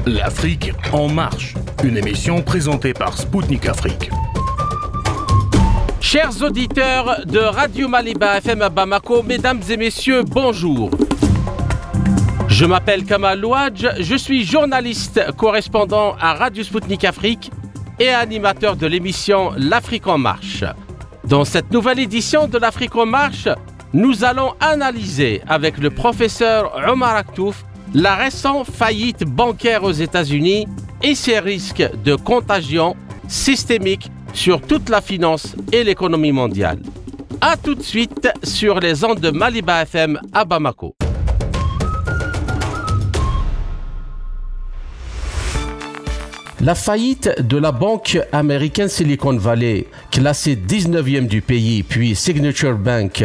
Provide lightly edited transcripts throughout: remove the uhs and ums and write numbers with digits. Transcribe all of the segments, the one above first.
L'Afrique en marche, une émission présentée par Spoutnik Afrique. Chers auditeurs de Radio Maliba FM à Bamako, mesdames et messieurs, bonjour. Je m'appelle Kamal Louadj, je suis journaliste correspondant à Radio Spoutnik Afrique et animateur de l'émission L'Afrique en marche. Dans cette nouvelle édition de l'Afrique en marche, nous allons analyser avec le professeur Omar Aktouf la récente faillite bancaire aux États-Unis et ses risques de contagion systémique sur toute la finance et l'économie mondiale. A tout de suite sur les ondes de Maliba FM à Bamako. La faillite de la banque américaine Silicon Valley, classée 19e du pays, puis Signature Bank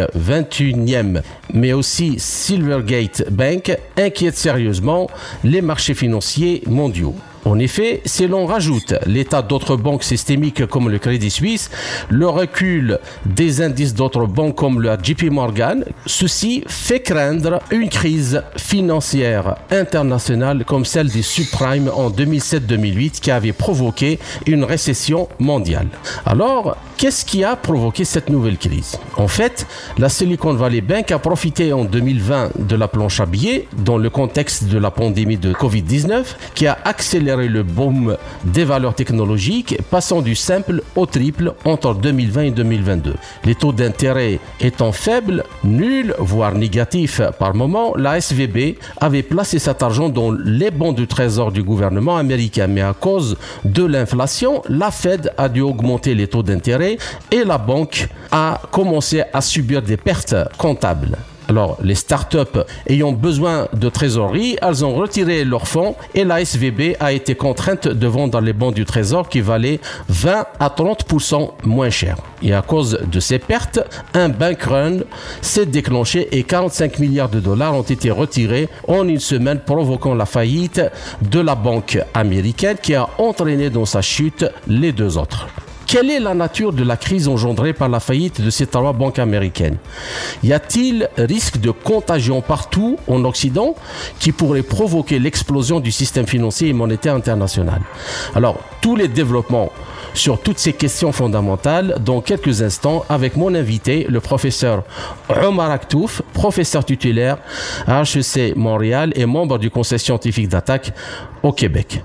21e, mais aussi Silvergate Bank, inquiète sérieusement les marchés financiers mondiaux. En effet, si l'on rajoute l'état d'autres banques systémiques comme le Crédit Suisse, le recul des indices d'autres banques comme le JP Morgan, ceci fait craindre une crise financière internationale comme celle des subprimes en 2007-2008 qui avait provoqué une récession mondiale. Alors, qu'est-ce qui a provoqué cette nouvelle crise? En fait, la Silicon Valley Bank a profité en 2020 de la planche à billets dans le contexte de la pandémie de Covid-19 qui a accéléré le boom des valeurs technologiques, passant du simple au triple entre 2020 et 2022. Les taux d'intérêt étant faibles, nuls, voire négatifs par moment, la SVB avait placé cet argent dans les bons du trésor du gouvernement américain. Mais à cause de l'inflation, la Fed a dû augmenter les taux d'intérêt et la banque a commencé à subir des pertes comptables. Alors, les startups ayant besoin de trésorerie, elles ont retiré leurs fonds et la SVB a été contrainte de vendre les bons du trésor qui valaient 20 à 30% moins cher. Et à cause de ces pertes, un bank run s'est déclenché et 45 milliards de dollars ont été retirés en une semaine, provoquant la faillite de la banque américaine qui a entraîné dans sa chute les deux autres. Quelle est la nature de la crise engendrée par la faillite de ces trois banques américaines? Y a-t-il risque de contagion partout en Occident qui pourrait provoquer l'explosion du système financier et monétaire international? Alors, tous les développements sur toutes ces questions fondamentales dans quelques instants avec mon invité, le professeur Omar Aktouf, professeur titulaire à HEC Montréal et membre du conseil scientifique d'attaque au Québec.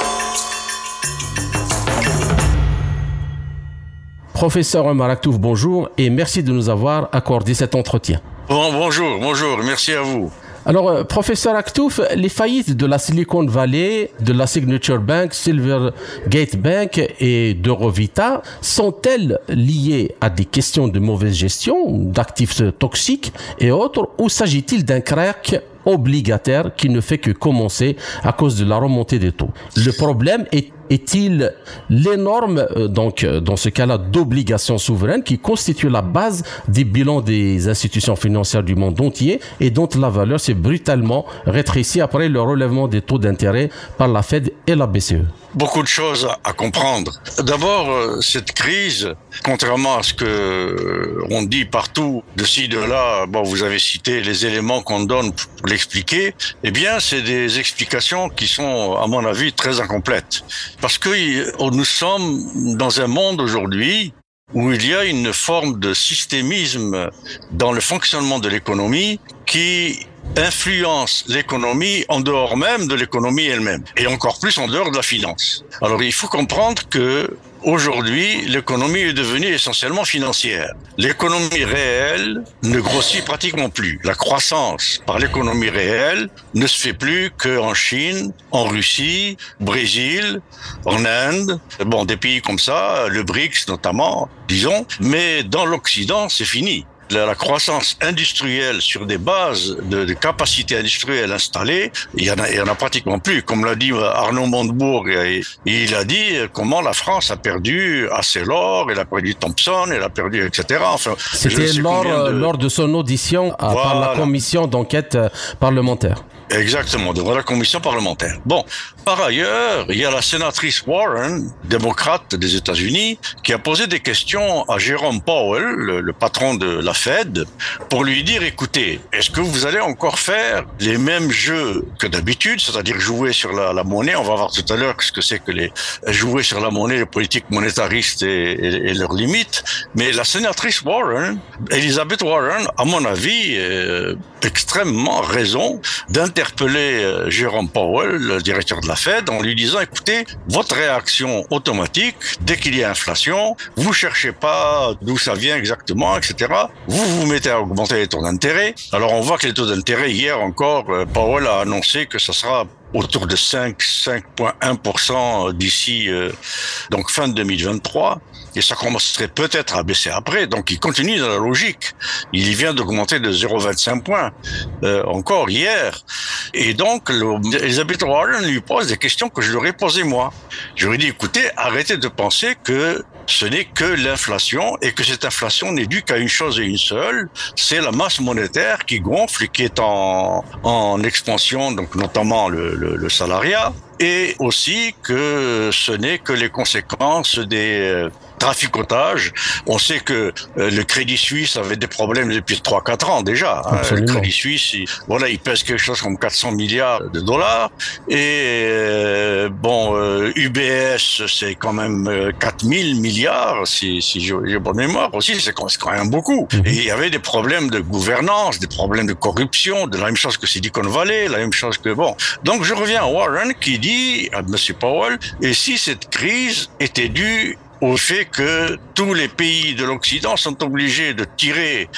Professeur Omar Aktouf, bonjour et merci de nous avoir accordé cet entretien. Bonjour, merci à vous. Alors, professeur Aktouf, les faillites de la Silicon Valley, de la Signature Bank, Silvergate Bank et d'Eurovita sont-elles liées à des questions de mauvaise gestion, d'actifs toxiques et autres, ou s'agit-il d'un crack obligataire qui ne fait que commencer à cause de la remontée des taux? Le problème est-il l'énorme, donc dans ce cas-là, d'obligations souveraines qui constituent la base des bilans des institutions financières du monde entier et dont la valeur s'est brutalement rétrécie après le relèvement des taux d'intérêt par la Fed et la BCE? Beaucoup de choses à comprendre. D'abord, cette crise, contrairement à ce que on dit partout, de ci, de là, vous avez cité les éléments qu'on donne pour l'expliquer, eh bien, c'est des explications qui sont, à mon avis, très incomplètes. Parce que nous sommes dans un monde aujourd'hui où il y a une forme de systémisme dans le fonctionnement de l'économie qui influence l'économie en dehors même de l'économie elle-même, et encore plus en dehors de la finance. Alors il faut comprendre que aujourd'hui, l'économie est devenue essentiellement financière. L'économie réelle ne grossit pratiquement plus. La croissance par l'économie réelle ne se fait plus qu'en Chine, en Russie, au Brésil, en Inde, des pays comme ça, le BRICS notamment, disons. Mais dans l'Occident, c'est fini. La croissance industrielle sur des bases de capacités industrielles installées, il y en a pratiquement plus. Comme l'a dit Arnaud Montebourg, il a dit comment la France a perdu Arcelor, elle a perdu Thomson, elle a perdu, etc. Enfin, c'était lors de son audition par la commission d'enquête parlementaire. Exactement, devant la commission parlementaire. Bon, par ailleurs, il y a la sénatrice Warren, démocrate des États-Unis, qui a posé des questions à Jérôme Powell, le patron de la Fed, pour lui dire, écoutez, est-ce que vous allez encore faire les mêmes jeux que d'habitude, c'est-à-dire jouer sur la monnaie? On va voir tout à l'heure ce que c'est que jouer sur la monnaie, les politiques monétaristes et leurs limites. Mais la sénatrice Warren, Elizabeth Warren, à mon avis, extrêmement raison d'interpeller Jérôme Powell, le directeur de la Fed, en lui disant, écoutez, votre réaction automatique, dès qu'il y a inflation, vous cherchez pas d'où ça vient exactement, etc. Vous vous mettez à augmenter les taux d'intérêt. Alors on voit que les taux d'intérêt, hier encore, Powell a annoncé que ça sera autour de 5,1% d'ici donc fin 2023. Et ça commencerait peut-être à baisser après. Donc, il continue dans la logique. Il vient d'augmenter de 0,25 points encore hier. Et donc, Elizabeth Warren lui pose des questions que je lui aurais posées moi. Je lui ai dit, écoutez, arrêtez de penser que ce n'est que l'inflation et que cette inflation n'est due qu'à une chose et une seule, c'est la masse monétaire qui gonfle et qui est en expansion, donc notamment le salariat, et aussi que ce n'est que les conséquences des traficotage. On sait que le Crédit Suisse avait des problèmes depuis 3-4 ans déjà. Le Crédit Suisse, il pèse quelque chose comme 400 milliards de dollars. Et UBS, c'est quand même 4000 milliards, si j'ai bonne mémoire aussi, c'est quand même beaucoup. Et il y avait des problèmes de gouvernance, des problèmes de corruption, de la même chose que Silicon Valley, la même chose que Donc je reviens à Warren qui dit à M. Powell, et si cette crise était due au fait que tous les pays de l'Occident sont obligés de tirer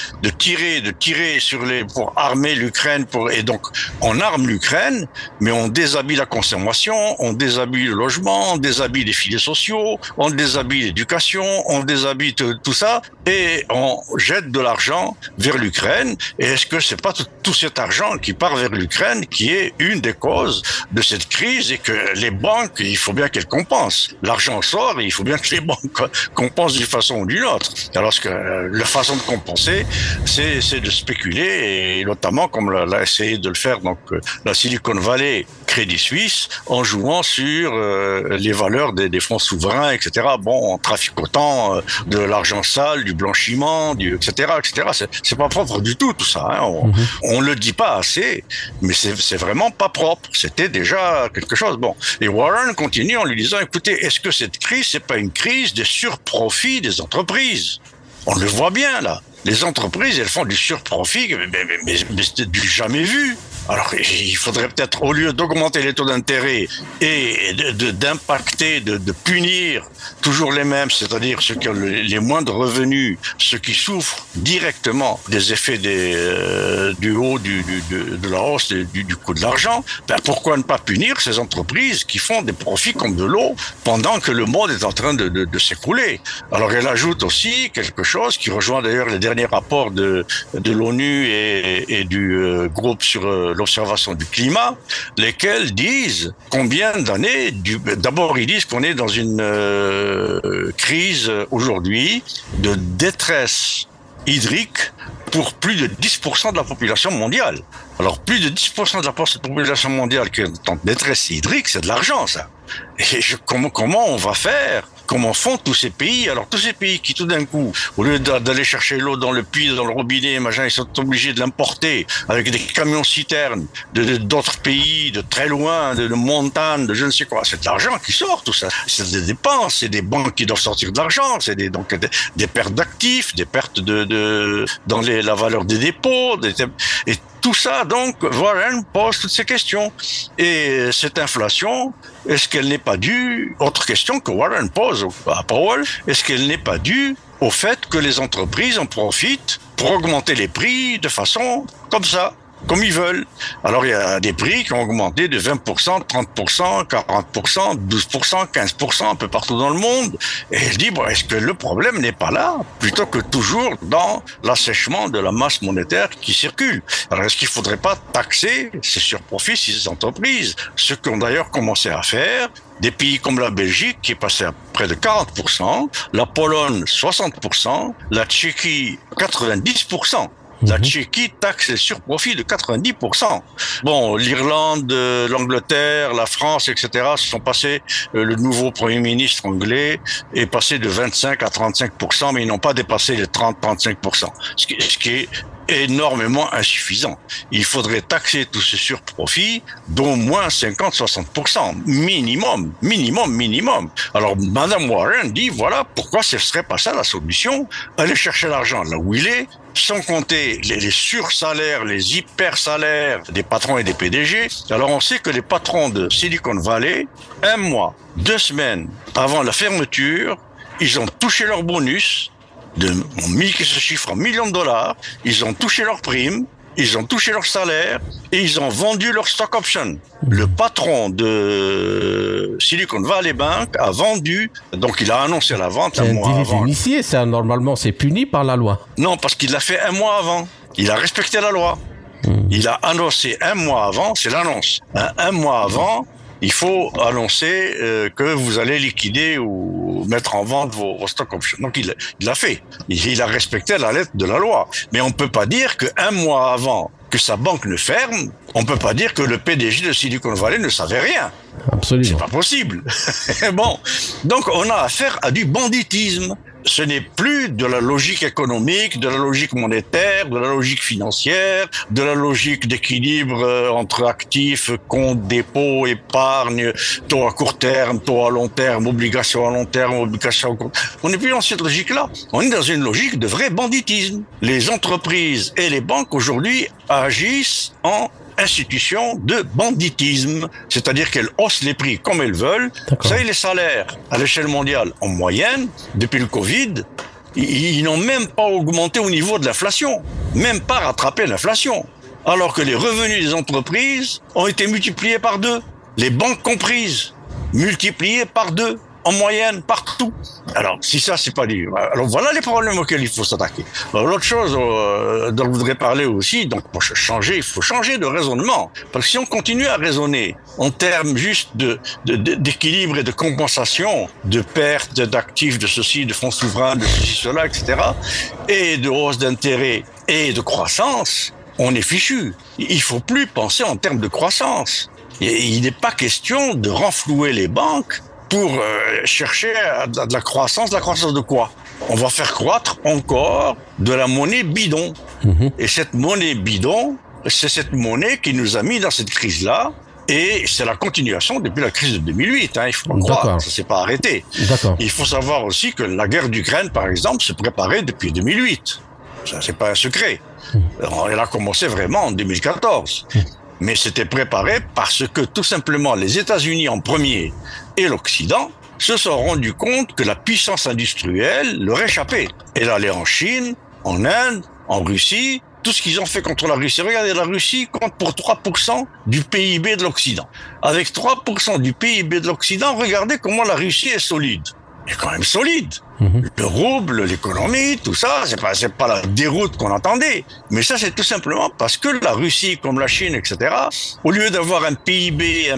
pour armer l'Ukraine et donc on arme l'Ukraine, mais on déshabille la consommation, on déshabille le logement, on déshabille les filets sociaux, on déshabille l'éducation, on déshabille tout ça et on jette de l'argent vers l'Ukraine. Et est-ce que c'est pas tout cet argent qui part vers l'Ukraine qui est une des causes de cette crise et que les banques, il faut bien qu'elles compensent. L'argent sort et il faut bien que les banques compensent d'une façon ou d'une autre. Alors que la façon de compenser, c'est de spéculer et notamment comme l'a essayé de le faire donc la Silicon Valley, Crédit Suisse, en jouant sur les valeurs des fonds souverains, etc. En traficotant de l'argent sale, du blanchiment, etc. C'est pas propre du tout ça. On le dit pas assez, mais c'est vraiment pas propre. C'était déjà quelque chose. Et Warren continue en lui disant, écoutez, est-ce que cette crise, c'est pas une crise des surprofits des entreprises? On le voit bien là. Les entreprises, elles font du surprofit, mais c'est du jamais vu. Alors, il faudrait peut-être, au lieu d'augmenter les taux d'intérêt et d'impacter, de punir toujours les mêmes, c'est-à-dire ceux qui ont les moindres revenus, ceux qui souffrent directement des effets du haut de la hausse du coût de l'argent, pourquoi ne pas punir ces entreprises qui font des profits comme de l'eau pendant que le monde est en train de s'écrouler? Alors, elle ajoute aussi quelque chose qui rejoint d'ailleurs les derniers rapports de l'ONU et du groupe sur l'observation du climat, lesquels disent combien d'années, d'abord ils disent qu'on est dans une crise aujourd'hui de détresse hydrique pour plus de 10% de la population mondiale. Alors plus de 10% de la population mondiale qui est en détresse hydrique, c'est de l'argent ça. Et comment on va faire? Comment font tous ces pays? Alors tous ces pays qui tout d'un coup, au lieu d'aller chercher l'eau dans le puits, dans le robinet, ils sont obligés de l'importer avec des camions citernes d'autres pays, de très loin, de montagnes, de je ne sais quoi. C'est de l'argent qui sort tout ça. C'est des dépenses, c'est des banques qui doivent sortir de l'argent, c'est donc des pertes d'actifs, des pertes dans la valeur des dépôts, et tout ça, donc, Warren pose toutes ces questions. Et cette inflation, est-ce qu'elle n'est pas due, autre question que Warren pose à Powell, est-ce qu'elle n'est pas due au fait que les entreprises en profitent pour augmenter les prix de façon comme ça, comme ils veulent? Alors, il y a des prix qui ont augmenté de 20%, 30%, 40%, 12%, 15% un peu partout dans le monde. Et elle dit, est-ce que le problème n'est pas là, plutôt que toujours dans l'assèchement de la masse monétaire qui circule? Alors, est-ce qu'il ne faudrait pas taxer ces surprofits, ces entreprises? Ce qu'ont d'ailleurs commencé à faire des pays comme la Belgique, qui est passé à près de 40%, la Pologne, 60%, la Tchéquie, 90%. La Tchéquie taxe les surprofits de 90%. Bon, l'Irlande, l'Angleterre, la France, etc. se sont passés, le nouveau Premier ministre anglais est passé de 25 à 35%, mais ils n'ont pas dépassé les 30-35%. Ce qui est énormément insuffisant. Il faudrait taxer tous ces surprofits d'au moins 50-60%. Minimum. Alors, Madame Warren dit, voilà pourquoi ce serait pas ça la solution. Aller chercher l'argent là où il est, sans compter les sursalaires, les hypersalaires des patrons et des PDG. Alors, on sait que les patrons de Silicon Valley, 1 mois, 2 semaines avant la fermeture, ils ont touché leur bonus, qui se chiffre en millions de dollars, ils ont touché leurs primes, ils ont touché leur salaire et ils ont vendu leur stock option. Le patron de Silicon Valley Bank a vendu, donc il a annoncé la vente un mois avant. C'est initié, ça, normalement, c'est puni par la loi. Non, parce qu'il l'a fait 1 mois avant. Il a respecté la loi. Il a annoncé 1 mois avant, c'est l'annonce. 1 mois avant, il faut annoncer que vous allez liquider ou mettre en vente vos stock options. Donc il l'a fait. Il a respecté la lettre de la loi. Mais on peut pas dire que 1 mois avant que sa banque ne ferme, on peut pas dire que le PDG de Silicon Valley ne savait rien. Absolument. C'est pas possible. Bon. Donc on a affaire à du banditisme. Ce n'est plus de la logique économique, de la logique monétaire, de la logique financière, de la logique d'équilibre entre actifs, comptes, dépôts, épargne, taux à court terme, taux à long terme, obligations à long terme, obligations à court terme. On n'est plus dans cette logique-là. On est dans une logique de vrai banditisme. Les entreprises et les banques aujourd'hui agissent en institution de banditisme, c'est-à-dire qu'elles haussent les prix comme elles veulent. Vous savez, les salaires à l'échelle mondiale, en moyenne, depuis le Covid, ils n'ont même pas augmenté au niveau de l'inflation, même pas rattrapé l'inflation, alors que les revenus des entreprises ont été multipliés par 2, les banques comprises, multipliés par 2. En moyenne, partout. Alors, si ça, c'est pas dit. Alors, voilà les problèmes auxquels il faut s'attaquer. L'autre chose dont je voudrais parler aussi, donc, pour changer, il faut changer de raisonnement. Parce que si on continue à raisonner en termes juste d'équilibre et de compensation, de perte d'actifs, de ceci, de fonds souverains, de ceci, cela, etc., et de hausse d'intérêt et de croissance, on est fichu. Il faut plus penser en termes de croissance. Il n'est pas question de renflouer les banques pour chercher de la croissance de quoi? On va faire croître encore de la monnaie bidon. Et cette monnaie bidon, c'est cette monnaie qui nous a mis dans cette crise-là. Et c'est la continuation depuis la crise de 2008. Il faut pas croire, ça s'est pas arrêté. Il faut savoir aussi que la guerre d'Ukraine, par exemple, se préparait depuis 2008. Ça, c'est pas un secret. Elle a commencé vraiment en 2014. Mais c'était préparé parce que tout simplement les États-Unis en premier et l'Occident se sont rendus compte que la puissance industrielle leur échappait. Elle allait en Chine, en Inde, en Russie, tout ce qu'ils ont fait contre la Russie. Regardez, la Russie compte pour 3% du PIB de l'Occident. Avec 3% du PIB de l'Occident, regardez comment la Russie est solide. Elle est quand même solide. Le rouble, l'économie, tout ça, c'est pas la déroute qu'on attendait. Mais ça, c'est tout simplement parce que la Russie, comme la Chine, etc., au lieu d'avoir un PIB, un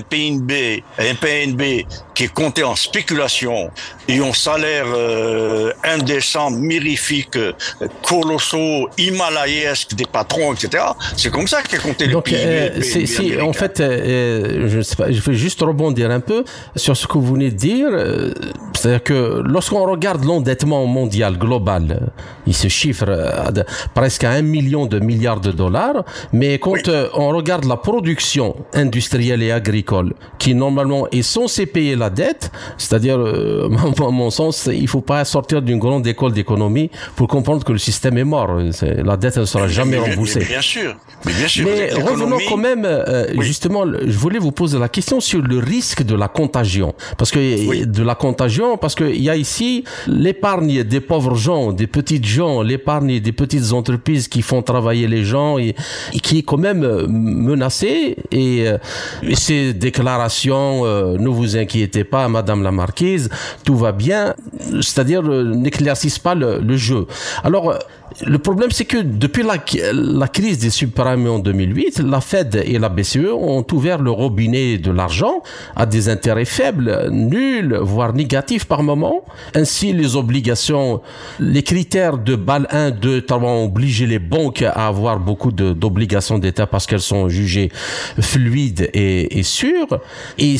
PNB qui est compté en spéculation et en salaire indécent, mirifique, colossaux, himalayesques des patrons, etc., c'est comme ça qu'est compté le PIB. En fait, je sais pas, je vais juste rebondir un peu sur ce que vous venez de dire. C'est-à-dire que lorsqu'on regarde l'endettement mondial global, il se chiffre presque à 1 million de milliards de dollars, mais quand on regarde la production industrielle et agricole, qui normalement est censée payer la dette, c'est-à-dire, à mon sens, il ne faut pas sortir d'une grande école d'économie pour comprendre que le système est mort. La dette ne sera jamais remboursée. Mais bien sûr. Mais revenons quand même, justement, je voulais vous poser la question sur le risque de la contagion. Parce qu'il y a ici l'épargne des pauvres gens, des petites gens, l'épargne des petites entreprises qui font travailler les gens et qui est quand même menacée. Et ces déclarations, ne vous inquiétez pas, Madame la Marquise, tout va bien, c'est-à-dire n'éclaircissent pas le jeu. Alors, Le problème, c'est que depuis la crise des subprimes en 2008, la Fed et la BCE ont ouvert le robinet de l'argent à des intérêts faibles, nuls, voire négatifs par moment. Ainsi, les obligations, les critères de Bâle 1, 2, ont obligé les banques à avoir beaucoup d'obligations d'État parce qu'elles sont jugées fluides et sûres. Et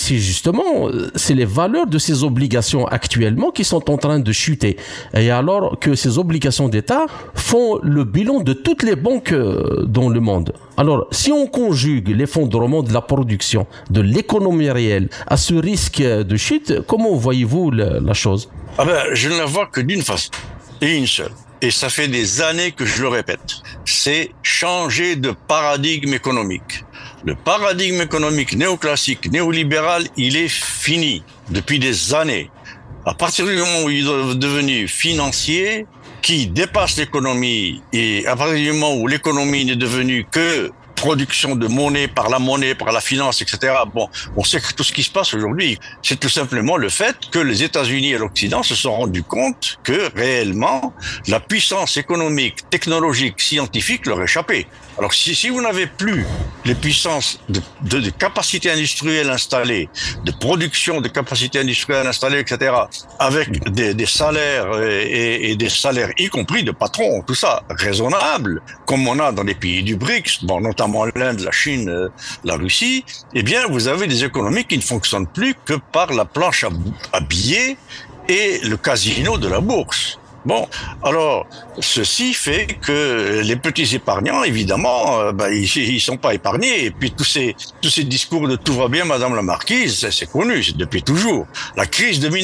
c'est les valeurs de ces obligations actuellement qui sont en train de chuter. Et alors que ces obligations d'État font le bilan de toutes les banques dans le monde. Alors, si on conjugue l'effondrement de la production, de l'économie réelle à ce risque de chute, comment voyez-vous la chose? Je ne la vois que d'une façon, et une seule. Et ça fait des années que je le répète. C'est changer de paradigme économique. Le paradigme économique néoclassique, néolibéral, il est fini depuis des années. À partir du moment où il est devenu financier, qui dépasse l'économie, et à partir du moment où l'économie n'est devenue que production de monnaie, par la finance, etc. Bon, on sait que tout ce qui se passe aujourd'hui, c'est tout simplement le fait que les États-Unis et l'Occident se sont rendus compte que réellement, la puissance économique, technologique, scientifique leur échappait. Alors si vous n'avez plus les puissances de capacité industrielle installées, de production de capacité industrielle installée, etc., avec des salaires et des salaires y compris de patrons, tout ça raisonnable, comme on a dans les pays du BRICS, bon, notamment l'Inde, la Chine, la Russie, eh bien vous avez des économies qui ne fonctionnent plus que par la planche à billets et le casino de la bourse. Bon, alors, ceci fait que les petits épargnants, évidemment, ils sont pas épargnés. Et puis tous ces discours de tout va bien, Madame la Marquise, c'est connu, c'est depuis toujours. La crise de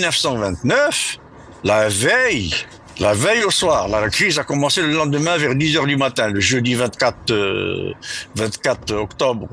1929, la veille au soir, la crise a commencé le lendemain vers 10h du matin, le jeudi 24 octobre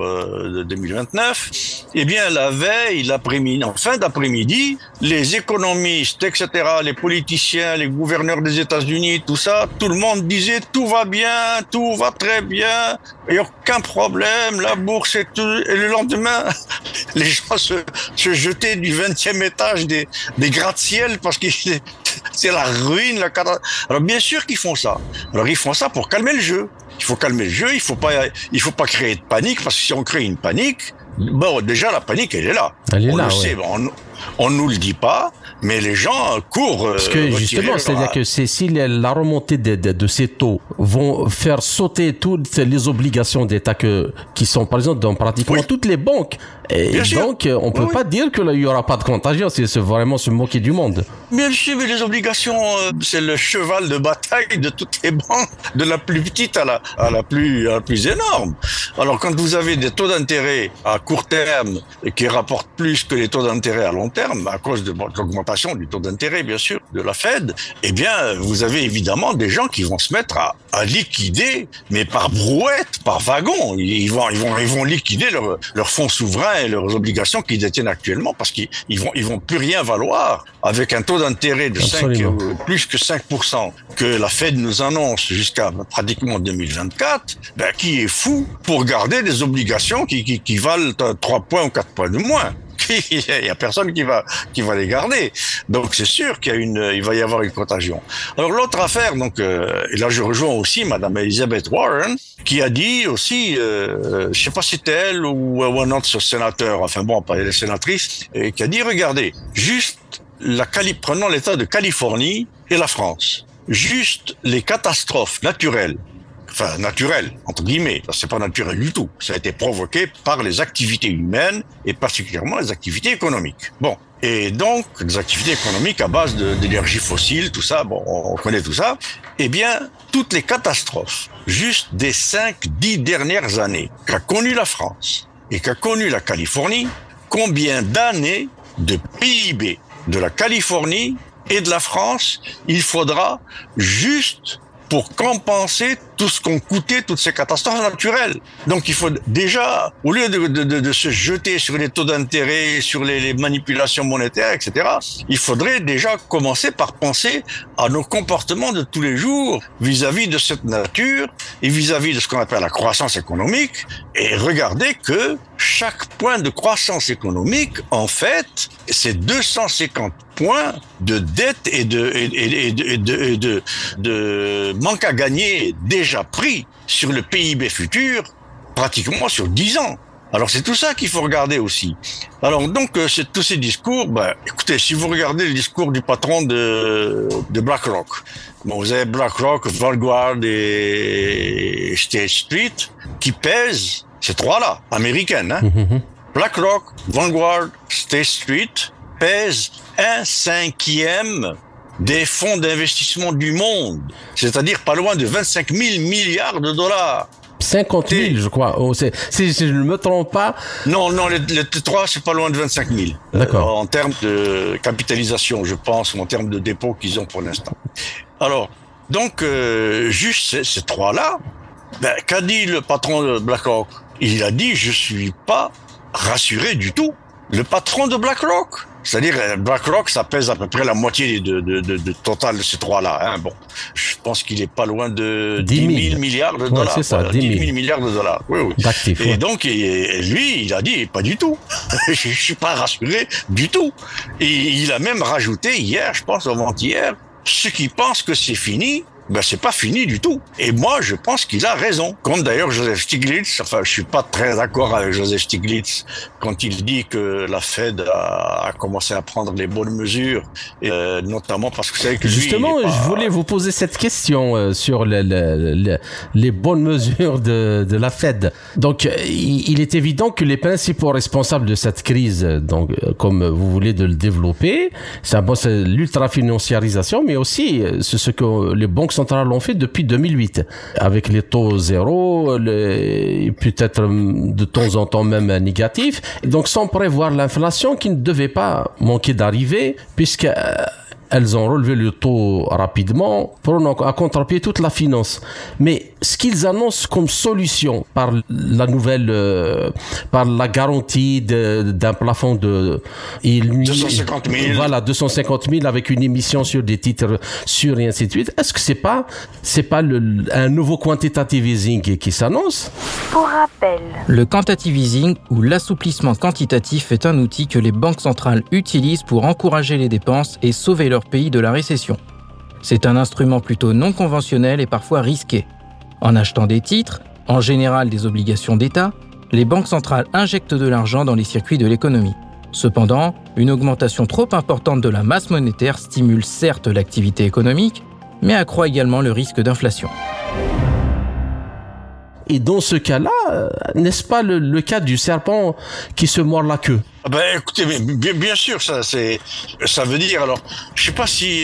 2029. Eh bien, la veille, l'après-midi, en fin d'après-midi, les économistes, etc., les politiciens, les gouverneurs des États-Unis, tout ça, tout le monde disait tout va bien, tout va très bien, il n'y a aucun problème, la bourse et tout. Et le lendemain, les gens se jetaient du 20e étage des gratte-ciel parce que c'est la ruine, la catastrophe. Alors bien sûr qu'ils font ça. Alors ils font ça pour calmer le jeu. Il faut calmer le jeu, il faut pas créer de panique, parce que si on crée une panique, bon, déjà la panique elle est là. Elle est on là, le ouais. sait, on nous le dit pas, mais les gens courent. Parce que justement, c'est-à-dire que si la remontée de ces taux vont faire sauter toutes les obligations d'État qui sont par exemple dans pratiquement toutes les banques, et donc on peut pas dire qu'il y aura pas de contagion, c'est vraiment se moquer du monde. Bien sûr, mais les obligations, c'est le cheval de bataille de toutes les banques, de la plus petite à la plus énorme. Alors quand vous avez des taux d'intérêt à court terme qui rapportent plus que les taux d'intérêt à long terme, à cause de l'augmentation du taux d'intérêt, bien sûr, de la Fed, eh bien, vous avez évidemment des gens qui vont se mettre à liquider, mais par brouette, par wagon. Ils vont liquider leurs fonds souverains et leurs obligations qu'ils détiennent actuellement, parce qu'ils vont plus rien valoir avec un taux d'intérêt de plus que 5% que la Fed nous annonce jusqu'à pratiquement 2024. Ben, qui est fou pour garder des obligations qui valent 3 points ou 4 points de moins? Il y a personne qui va les garder. Donc c'est sûr il va y avoir une contagion. Alors l'autre affaire, donc et là je rejoins aussi Madame Elizabeth Warren, qui a dit aussi, je sais pas si c'était elle ou un autre sénateur, enfin bon, pas les sénatrices, et qui a dit regardez, juste prenons l'État de Californie et la France, juste les catastrophes naturelles. Enfin, naturel, entre guillemets. C'est pas naturel du tout. Ça a été provoqué par les activités humaines et particulièrement les activités économiques. Bon. Et donc, les activités économiques à base d'énergie fossile, tout ça, bon, on connaît tout ça. Eh bien, toutes les catastrophes, juste des 5-10 dernières années, qu'a connu la France et qu'a connu la Californie, combien d'années de PIB de la Californie et de la France il faudra juste pour compenser tout ce qu'ont coûté toutes ces catastrophes naturelles. Donc il faut déjà, au lieu de se jeter sur les taux d'intérêt, sur les manipulations monétaires, etc., il faudrait déjà commencer par penser à nos comportements de tous les jours vis-à-vis de cette nature et vis-à-vis de ce qu'on appelle la croissance économique, et regarder que chaque point de croissance économique, en fait, c'est 250 points de dette et de manque à gagner déjà pris sur le PIB futur, pratiquement sur 10 ans. Alors c'est tout ça qu'il faut regarder aussi. Alors donc c'est tous ces discours. Écoutez, si vous regardez le discours du patron de BlackRock, vous avez BlackRock, Vanguard et State Street qui pèsent ces trois-là, américaines. BlackRock, Vanguard, State Street pèsent 1/5 des fonds d'investissement du monde, c'est-à-dire pas loin de 25 000 milliards de dollars. 50 000, je crois. Si je ne me trompe pas. Non, les trois, c'est pas loin de 25 000. D'accord. En termes de capitalisation, je pense, ou en termes de dépôt qu'ils ont pour l'instant. Alors, donc, juste ces trois-là, qu'a dit le patron de BlackRock? Il a dit, je suis pas rassuré du tout. Le patron de BlackRock, c'est-à-dire BlackRock, ça pèse à peu près la moitié de total de ces trois-là. Hein. Bon, je pense qu'il est pas loin de 10 000 milliards de dollars. Ouais, c'est ça, 10 000 milliards de dollars. Oui. D'actifs. Et donc, lui, il a dit, pas du tout. Je suis pas rassuré du tout. Et il a même rajouté hier, je pense, avant-hier, ceux qui pensent que c'est fini, c'est pas fini du tout. Et moi, je pense qu'il a raison. Comme d'ailleurs Joseph Stiglitz, je suis pas très d'accord avec Joseph Stiglitz quand il dit que la Fed a commencé à prendre les bonnes mesures, et, notamment parce que vous savez que justement, je voulais vous poser cette question sur les bonnes mesures de la Fed. Donc, il est évident que les principaux responsables de cette crise, donc comme vous voulez de le développer, c'est l'ultra-financiarisation, mais aussi c'est ce que les banques centrales ont fait depuis 2008, avec les taux zéro, peut-être de temps en temps même négatifs, et donc sans prévoir l'inflation qui ne devait pas manquer d'arriver, puisque elles ont relevé le taux rapidement, prenant à contre-pied toute la finance. Mais ce qu'ils annoncent comme solution par la nouvelle, par la garantie d'un plafond de 250 000. Voilà, 250 000 avec une émission sur des titres sûrs et ainsi de suite. Est-ce que c'est pas un nouveau quantitative easing qui s'annonce? Pour rappel, le quantitative easing ou l'assouplissement quantitatif est un outil que les banques centrales utilisent pour encourager les dépenses et sauver leur pays de la récession. C'est un instrument plutôt non conventionnel et parfois risqué. En achetant des titres, en général des obligations d'État, les banques centrales injectent de l'argent dans les circuits de l'économie. Cependant, une augmentation trop importante de la masse monétaire stimule certes l'activité économique, mais accroît également le risque d'inflation. Et dans ce cas-là, n'est-ce pas le cas du serpent qui se mord la queue? Écoutez, bien sûr, ça veut dire, alors, je sais pas si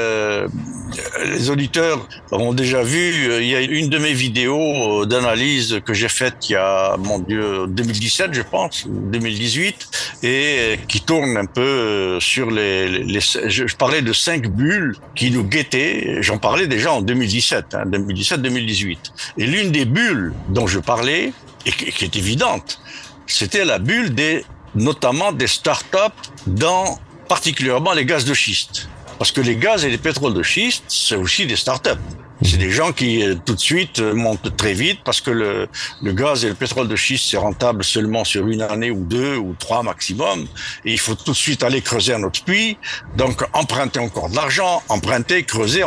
les auditeurs ont déjà vu, il y a une de mes vidéos d'analyse que j'ai faite il y a, 2017, je pense, ou 2018, et qui tourne un peu sur je parlais de 5 bulles qui nous guettaient, j'en parlais déjà en 2017, 2017-2018. Et l'une des bulles dont je parlais, et qui est évidente, c'était la bulle notamment des startups dans particulièrement les gaz de schiste. Parce que les gaz et les pétroles de schiste, c'est aussi des startups. C'est des gens qui tout de suite montent très vite parce que le gaz et le pétrole de schiste, c'est rentable seulement sur une année ou 2 ou 3 maximum. Et il faut tout de suite aller creuser un autre puits. Donc emprunter encore de l'argent, emprunter, creuser.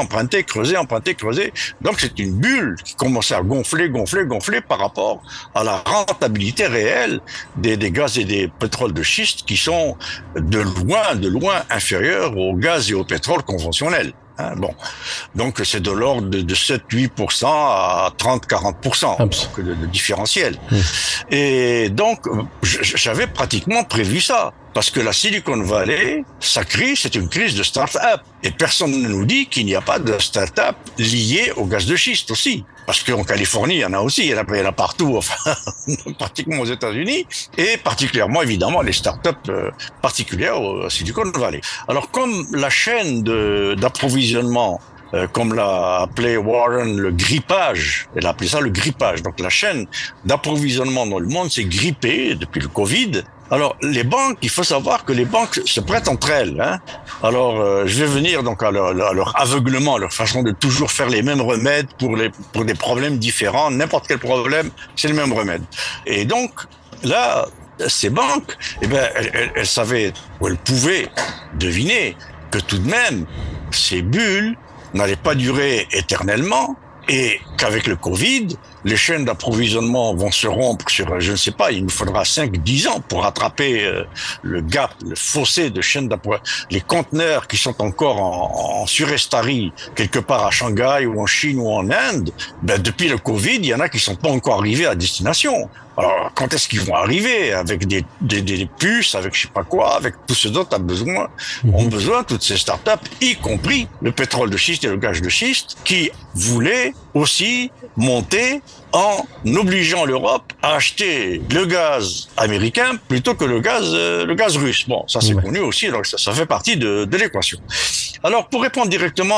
Donc c'est une bulle qui commençait à gonfler par rapport à la rentabilité réelle des gaz et des pétroles de schiste qui sont de loin inférieurs au gaz et au pétrole conventionnel. Donc c'est de l'ordre de 7-8% à 30-40% de différentiel. Et donc j'avais pratiquement prévu ça. Parce que la Silicon Valley, sa crise, c'est une crise de start-up. Et personne ne nous dit qu'il n'y a pas de start-up liées au gaz de schiste aussi. Parce qu'en Californie, il y en a aussi, il y en a partout, enfin, pratiquement aux États-Unis, et particulièrement, évidemment, les start-up particulières au Silicon Valley. Alors, comme la chaîne d'approvisionnement, comme l'a appelé Warren, le grippage, elle a appelé ça le grippage. Donc, la chaîne d'approvisionnement dans le monde s'est grippée depuis le Covid. Alors, les banques, il faut savoir que les banques se prêtent entre elles. Alors, je vais venir donc à leur aveuglement, à leur façon de toujours faire les mêmes remèdes pour des problèmes différents. N'importe quel problème, c'est le même remède. Et donc, là, ces banques, elles savaient, ou elles pouvaient deviner que tout de même, ces bulles n'allaient pas durer éternellement et qu'avec le Covid, les chaînes d'approvisionnement vont se rompre sur, je ne sais pas, il nous faudra 5-10 ans pour rattraper le gap, le fossé de chaînes d'approvisionnement. Les conteneurs qui sont encore en surestarie, quelque part à Shanghai ou en Chine ou en Inde, depuis le Covid, il y en a qui sont pas encore arrivés à destination. Alors, quand est-ce qu'ils vont arriver? Avec des puces, avec je sais pas quoi, avec tout ce dont ont besoin toutes ces startups, y compris le pétrole de schiste et le gaz de schiste, qui voulaient aussi monter en obligeant l'Europe à acheter le gaz américain plutôt que le gaz russe. Bon, ça c'est connu aussi, donc ça fait partie de l'équation. Alors, pour répondre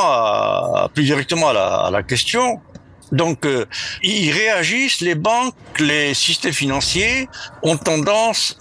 plus directement à la question, donc, ils réagissent, les banques, les systèmes financiers ont tendance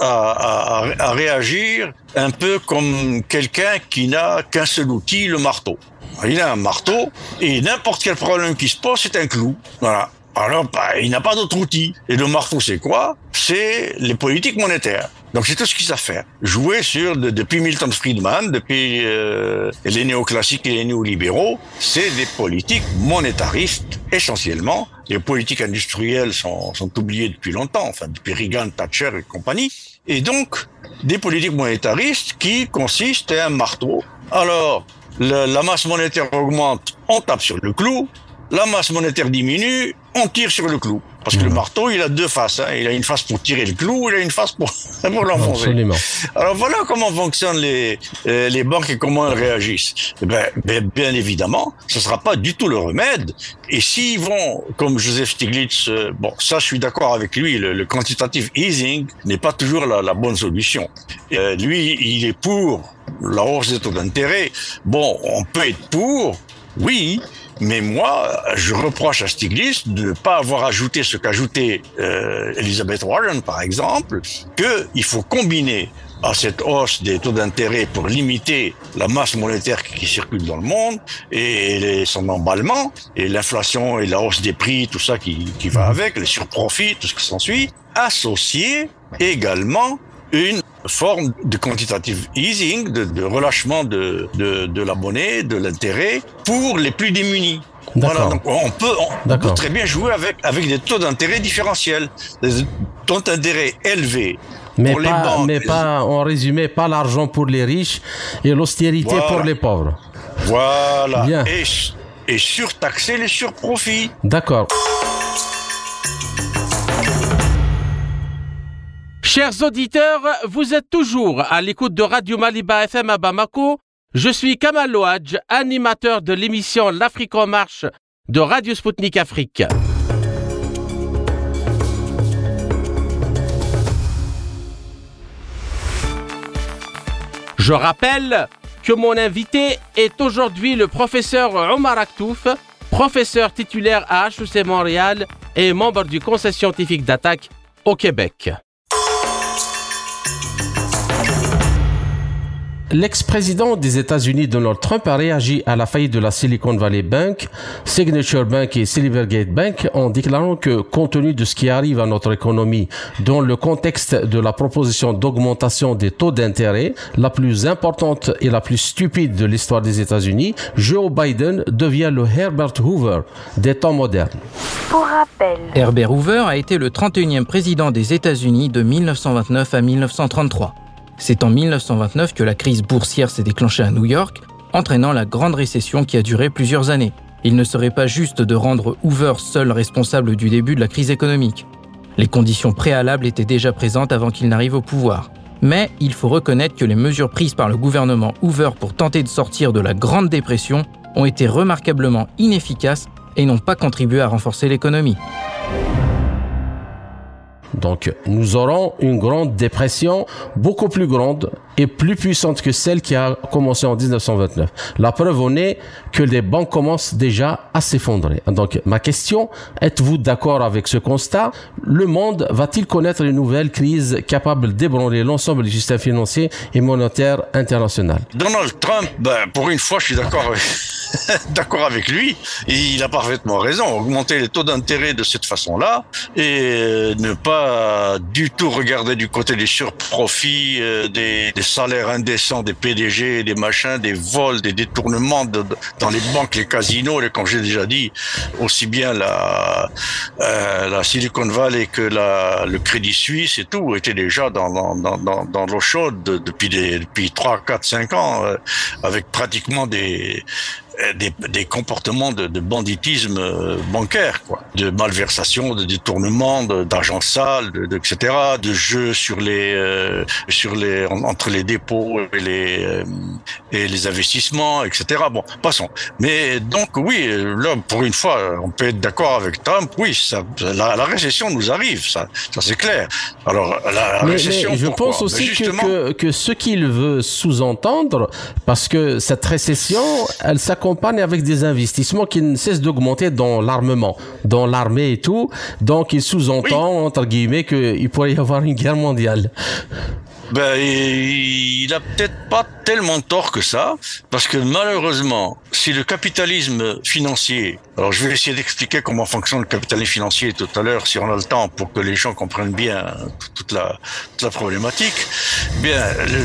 à réagir un peu comme quelqu'un qui n'a qu'un seul outil, le marteau. Il a un marteau et n'importe quel problème qui se pose, c'est un clou. Voilà. Alors, il n'a pas d'autre outil. Et le marteau, c'est quoi? C'est les politiques monétaires. Donc, c'est tout ce qu'ils savent faire. Jouer depuis Milton Friedman, depuis les néoclassiques et les néolibéraux, c'est des politiques monétaristes, essentiellement. Les politiques industrielles sont oubliées depuis longtemps, enfin, depuis Reagan, Thatcher et compagnie. Et donc, des politiques monétaristes qui consistent à un marteau. Alors, la masse monétaire augmente, on tape sur le clou. La masse monétaire diminue, on tire sur le clou. Parce que le marteau, il a deux faces. Il a une face pour tirer le clou, il a une face pour l'enfoncer. Absolument. Alors voilà comment fonctionnent les banques et comment elles réagissent. Bien évidemment, ce sera pas du tout le remède. Et s'ils vont, comme Joseph Stiglitz, ça je suis d'accord avec lui, le quantitative easing n'est pas toujours la bonne solution. Lui, il est pour la hausse des taux d'intérêt. Bon, on peut être pour, oui. Mais moi, je reproche à Stiglitz de ne pas avoir ajouté ce qu'ajoutait Elizabeth Warren, par exemple, qu'il faut combiner à cette hausse des taux d'intérêt pour limiter la masse monétaire qui circule dans le monde et son emballement et l'inflation et la hausse des prix, tout ça qui va avec, les surprofits, tout ce qui s'ensuit, associer également une forme de quantitative easing, de relâchement de la monnaie, de l'intérêt pour les plus démunis. Voilà, donc on peut très bien jouer avec des taux d'intérêt différentiels, des taux d'intérêt élevés. Mais pas, en résumé, pas l'argent pour les riches et l'austérité pour les pauvres. Voilà. Bien. Et surtaxer les surprofits. D'accord. Chers auditeurs, vous êtes toujours à l'écoute de Radio Maliba FM à Bamako. Je suis Kamal Louadj, animateur de l'émission L'Afrique en marche de Radio Sputnik Afrique. Je rappelle que mon invité est aujourd'hui le professeur Omar Aktouf, professeur titulaire à HEC Montréal et membre du Conseil scientifique d'attaque au Québec. L'ex-président des États-Unis Donald Trump a réagi à la faillite de la Silicon Valley Bank, Signature Bank et Silvergate Bank en déclarant que, compte tenu de ce qui arrive à notre économie dans le contexte de la proposition d'augmentation des taux d'intérêt, la plus importante et la plus stupide de l'histoire des États-Unis, Joe Biden devient le Herbert Hoover des temps modernes. Pour rappel, Herbert Hoover a été le 31e président des États-Unis de 1929 à 1933. C'est en 1929 que la crise boursière s'est déclenchée à New York, entraînant la grande récession qui a duré plusieurs années. Il ne serait pas juste de rendre Hoover seul responsable du début de la crise économique. Les conditions préalables étaient déjà présentes avant qu'il n'arrive au pouvoir. Mais il faut reconnaître que les mesures prises par le gouvernement Hoover pour tenter de sortir de la Grande Dépression ont été remarquablement inefficaces et n'ont pas contribué à renforcer l'économie. Donc, nous aurons une grande dépression beaucoup plus grande et plus puissante que celle qui a commencé en 1929. La preuve en est que les banques commencent déjà à s'effondrer. Donc, ma question, êtes-vous d'accord avec ce constat? Le monde va-t-il connaître une nouvelle crise capable d'ébranler l'ensemble du système financier et monétaire international? Donald Trump, pour une fois, je suis d'accord avec lui. Il a parfaitement raison. Augmenter les taux d'intérêt de cette façon-là et ne pas pas du tout regarder du côté des surprofits, des salaires indécents des PDG, des machins, des vols, des détournements dans les banques, les casinos, comme j'ai déjà dit, aussi bien la Silicon Valley que le Crédit Suisse et tout étaient déjà dans l'eau chaude depuis 3, 4, 5 ans, avec pratiquement des comportements de banditisme bancaire, quoi, de malversation, de détournement, d'argent sale, etc., de jeux entre les dépôts et les investissements, etc. Bon, passons. Mais donc oui, là pour une fois, on peut être d'accord avec Trump. Oui, la récession nous arrive, ça c'est clair. Alors la récession. Mais je pense aussi que ce qu'il veut sous-entendre, parce que cette récession, elle s'accompagne avec des investissements qui ne cessent d'augmenter dans l'armement, dans l'armée et tout. Donc, il sous-entend, entre guillemets, qu'il pourrait y avoir une guerre mondiale. Il a peut-être pas tellement tort que ça, parce que malheureusement, si le capitalisme financier, alors je vais essayer d'expliquer comment fonctionne le capitalisme financier tout à l'heure, si on a le temps, pour que les gens comprennent bien toute la problématique. Bien,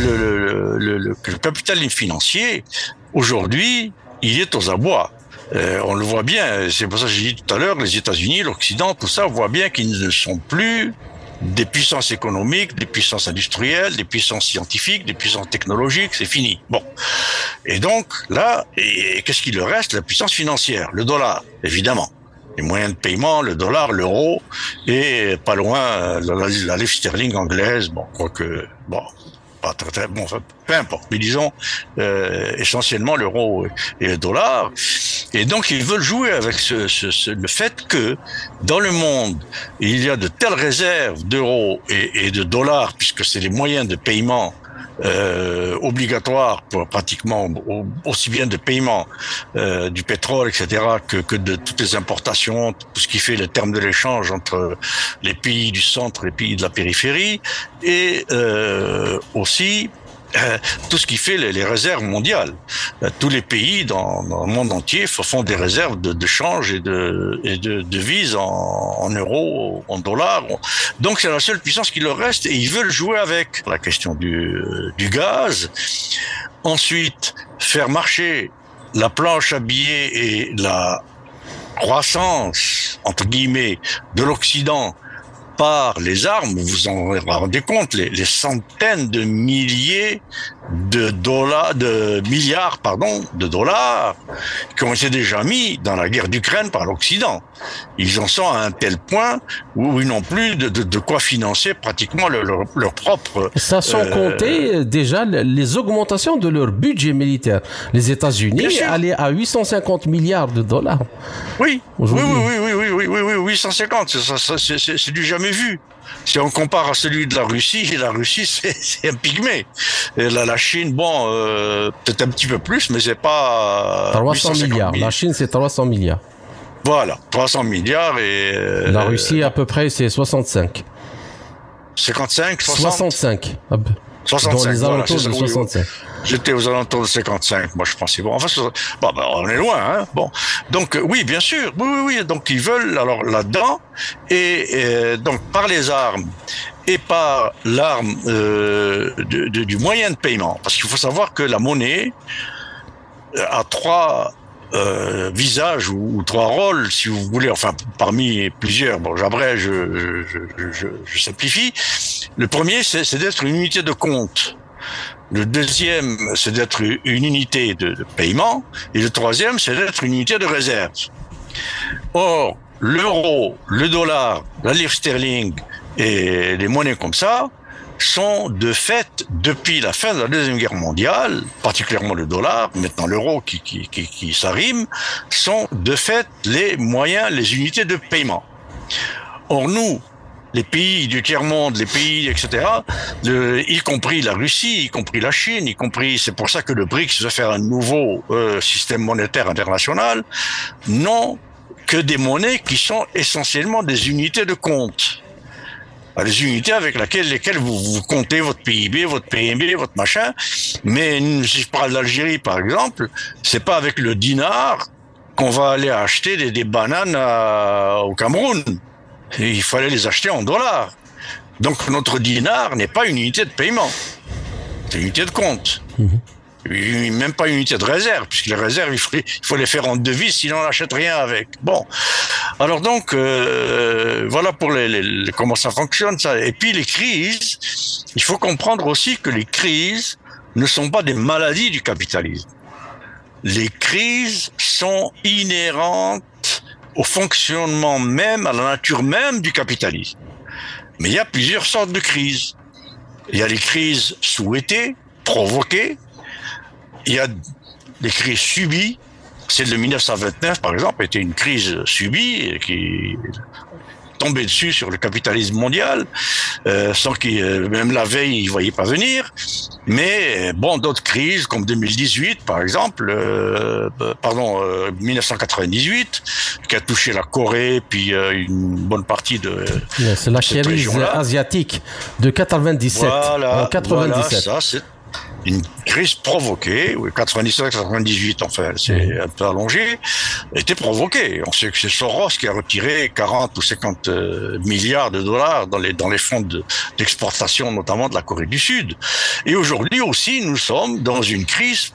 le capitalisme financier, aujourd'hui, il est aux abois. On le voit bien, c'est pour ça que j'ai dit tout à l'heure, les États-Unis, l'Occident, tout ça, on voit bien qu'ils ne sont plus des puissances économiques, des puissances industrielles, des puissances scientifiques, des puissances technologiques, c'est fini. Bon. Et donc, là, qu'est-ce qu'il leur reste? La puissance financière, le dollar, évidemment. Les moyens de paiement, le dollar, l'euro, et pas loin, la livre sterling anglaise, bon, quoique, bon, pas très bon, peu importe, mais disons essentiellement l'euro et le dollar. Et donc ils veulent jouer avec le fait que dans le monde il y a de telles réserves d'euros et de dollars, puisque c'est les moyens de paiement obligatoire pour pratiquement aussi bien de paiement du pétrole, etc., que de toutes les importations, tout ce qui fait le terme de l'échange entre les pays du centre et les pays de la périphérie, et aussi tout ce qui fait les réserves mondiales. Tous les pays dans le monde entier font des réserves de change et de devises en euros, en dollars. Donc c'est la seule puissance qui leur reste, et ils veulent jouer avec la question du gaz. Ensuite, faire marcher la planche à billets et la croissance, entre guillemets, de l'Occident par les armes. Vous en rendez compte, les centaines de milliers de dollars, de milliards, de dollars qui ont été déjà mis dans la guerre d'Ukraine par l'Occident. Ils en sont à un tel point où ils n'ont plus de quoi financer pratiquement leur propre... Ça sans compter déjà les augmentations de leur budget militaire. Les États-Unis allaient à 850 milliards de dollars. Oui, 850, c'est du jamais vu. Si on compare à celui de la Russie c'est un pygmée. Et la Chine, bon, peut-être un petit peu plus, mais c'est pas 300 milliards. La Chine, c'est 300 milliards. Voilà, 300 milliards et... la Russie, à peu près, c'est 65. 55, 65. 65. Dans les alentours de 65. J'étais aux alentours de 55, moi je pensais. Bon, enfin, on est loin, hein. Bon, donc oui, bien sûr, oui. Donc ils veulent alors là-dedans, et donc par les armes et par l'arme du moyen de paiement, parce qu'il faut savoir que la monnaie a trois visages ou trois rôles, si vous voulez, enfin parmi plusieurs. Bon, j'abrège, je simplifie. Le premier, c'est d'être une unité de compte. Le deuxième, c'est d'être une unité de paiement. Et le troisième, c'est d'être une unité de réserve. Or, l'euro, le dollar, la livre sterling et les monnaies comme ça sont de fait, depuis la fin de la Deuxième Guerre mondiale, particulièrement le dollar, maintenant l'euro qui s'arrime, sont de fait les moyens, les unités de paiement. Or, nous, les pays du tiers-monde, les pays, etc., y compris la Russie, y compris la Chine, c'est pour ça que le BRICS veut faire un nouveau système monétaire international, n'ont que des monnaies qui sont essentiellement des unités de compte. Les unités avec lesquelles vous comptez votre PIB, votre PNB, votre machin. Mais si je parle d'Algérie, par exemple, c'est pas avec le dinar qu'on va aller acheter des bananes au Cameroun. Et il fallait les acheter en dollars. Donc notre dinar n'est pas une unité de paiement, c'est une unité de compte. Même pas une unité de réserve, puisque les réserves, il faut les faire en devise, sinon on n'achète rien avec. Bon, alors donc, voilà pour comment ça fonctionne. Ça. Et puis les crises, il faut comprendre aussi que les crises ne sont pas des maladies du capitalisme. Les crises sont inhérentes au fonctionnement même, à la nature même du capitalisme. Mais il y a plusieurs sortes de crises. Il y a les crises souhaitées, provoquées. Il y a des crises subies. Celle de 1929, par exemple, était une crise subie qui tombait dessus sur le capitalisme mondial, sans qu'il, même la veille, il ne voyait pas venir. Mais bon, d'autres crises, comme 2018, par exemple, 1998, qui a touché la Corée, puis une bonne partie de c'est la crise asiatique de 97. Voilà, 97. Voilà, ça, c'est une crise provoquée, 97-98, enfin, c'est un peu allongé, était provoquée. On sait que c'est Soros qui a retiré 40 ou 50 milliards de dollars dans les fonds d'exportation, notamment de la Corée du Sud. Et aujourd'hui aussi, nous sommes dans une crise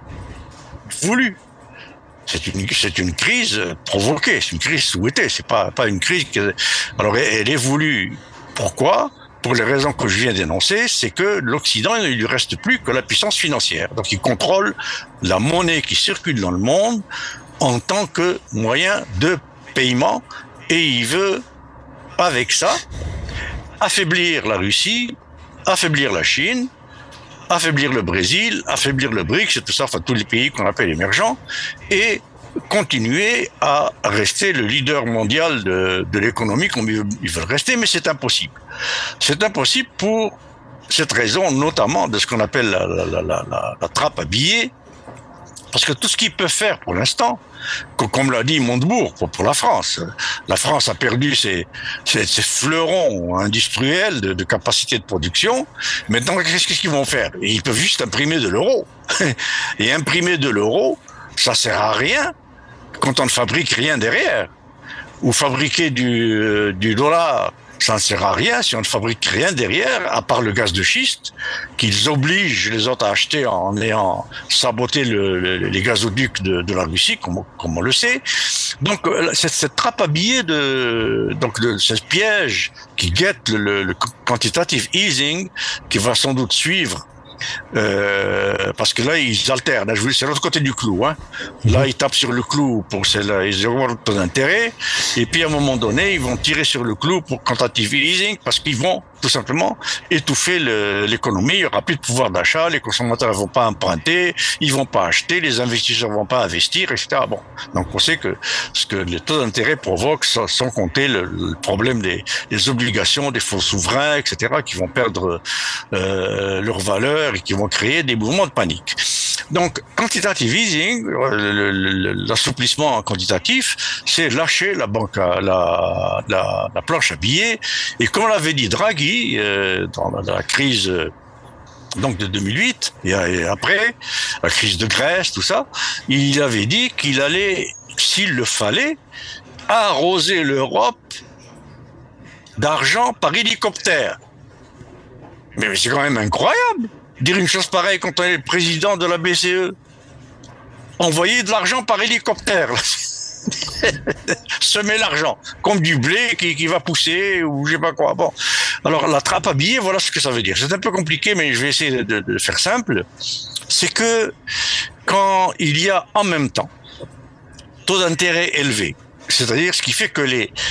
voulue. C'est une crise provoquée, c'est une crise souhaitée, c'est pas une crise alors elle est voulue. Pourquoi? Pour les raisons que je viens d'énoncer, c'est que l'Occident, il ne lui reste plus que la puissance financière. Donc, il contrôle la monnaie qui circule dans le monde en tant que moyen de paiement et il veut, avec ça, affaiblir la Russie, affaiblir la Chine, affaiblir le Brésil, affaiblir le BRICS et tout ça, enfin tous les pays qu'on appelle émergents, et continuer à rester le leader mondial de l'économie comme ils veulent rester, mais c'est impossible. C'est impossible pour cette raison, notamment de ce qu'on appelle la trappe à billets, parce que tout ce qu'ils peuvent faire pour l'instant, comme l'a dit Montebourg pour la France a perdu ses fleurons industriels de capacité de production. Maintenant, qu'est-ce qu'ils vont faire? Ils peuvent juste imprimer de l'euro. Et imprimer de l'euro, ça sert à rien quand on ne fabrique rien derrière. Ou fabriquer du dollar, ça ne sert à rien si on ne fabrique rien derrière, à part le gaz de schiste, qu'ils obligent les autres à acheter en ayant saboté les gazoducs de la Russie, comme on le sait. Donc, cette trappe à billets de ce piège qui guette le quantitative easing, qui va sans doute suivre, parce que là ils alternent, c'est l'autre côté du clou, hein. Là ils tapent sur le clou ils augmentent le taux d'intérêt, et puis à un moment donné ils vont tirer sur le clou pour quantitative easing, parce qu'ils vont tout simplement étouffer l'économie. Il y aura plus de pouvoir d'achat, les consommateurs vont pas emprunter, ils vont pas acheter, les investisseurs vont pas investir, etc. Bon, donc on sait que ce que les taux d'intérêt provoquent, sans compter le problème des obligations, des fonds souverains, etc., qui vont perdre leur valeur et qui vont créer des mouvements de panique. Donc, quantitative easing, l'assouplissement quantitatif, c'est lâcher la planche à billets. Et comme l'avait dit Draghi dans la crise donc de 2008 et après la crise de Grèce, tout ça, il avait dit qu'il allait, s'il le fallait, arroser l'Europe d'argent par hélicoptère. Mais c'est quand même incroyable. Dire une chose pareille quand on est le président de la BCE. Envoyer de l'argent par hélicoptère. Semer l'argent. Comme du blé qui va pousser ou je sais pas quoi. Bon. Alors, la trappe à billets, voilà ce que ça veut dire. C'est un peu compliqué, mais je vais essayer de faire simple. C'est que quand il y a en même temps taux d'intérêt élevé, c'est-à-dire ce qui fait que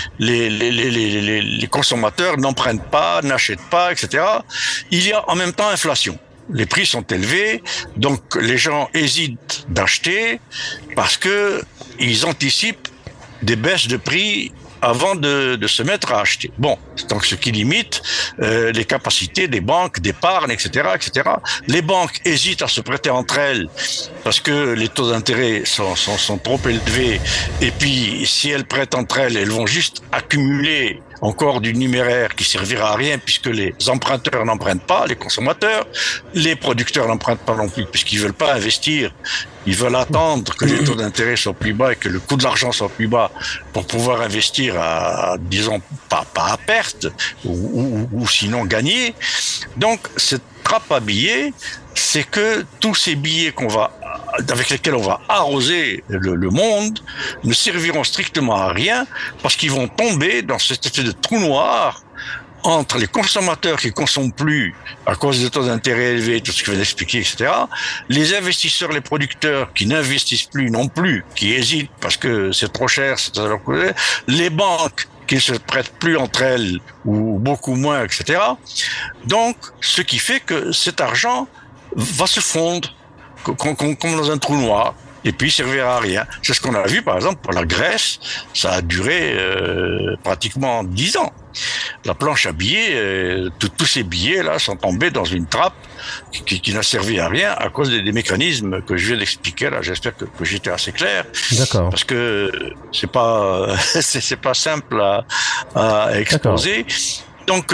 les consommateurs n'empruntent pas, n'achètent pas, etc. Il y a en même temps inflation. Les prix sont élevés, donc les gens hésitent d'acheter parce que ils anticipent des baisses de prix avant de se mettre à acheter. Bon, donc ce qui limite les capacités des banques d'épargne, etc., etc. Les banques hésitent à se prêter entre elles parce que les taux d'intérêt sont trop élevés. Et puis, si elles prêtent entre elles, elles vont juste accumuler encore du numéraire qui servira à rien puisque les emprunteurs n'empruntent pas, les consommateurs, les producteurs n'empruntent pas non plus puisqu'ils veulent pas investir. Ils veulent attendre que les taux d'intérêt soient plus bas et que le coût de l'argent soit plus bas pour pouvoir investir disons, pas à perte ou sinon gagner. Donc, cette trappe à billets, c'est que tous ces billets avec lesquels on va arroser le monde ne serviront strictement à rien parce qu'ils vont tomber dans cette espèce de trou noir entre les consommateurs qui consomment plus à cause des taux d'intérêt élevés, tout ce que je viens d'expliquer, etc., les investisseurs, les producteurs qui n'investissent plus non plus, qui hésitent parce que c'est trop cher, c'est à leur coûter, les banques qui ne se prêtent plus entre elles ou beaucoup moins, etc. Donc, ce qui fait que cet argent va se fondre comme dans un trou noir. Et puis, il servira à rien. C'est ce qu'on a vu, par exemple, pour la Grèce. Ça a duré pratiquement 10 ans. La planche à billets, tous ces billets-là sont tombés dans une trappe qui n'a servi à rien à cause des mécanismes que je viens d'expliquer. Là, j'espère que j'étais assez clair. D'accord. Parce que c'est pas simple à exposer. Donc,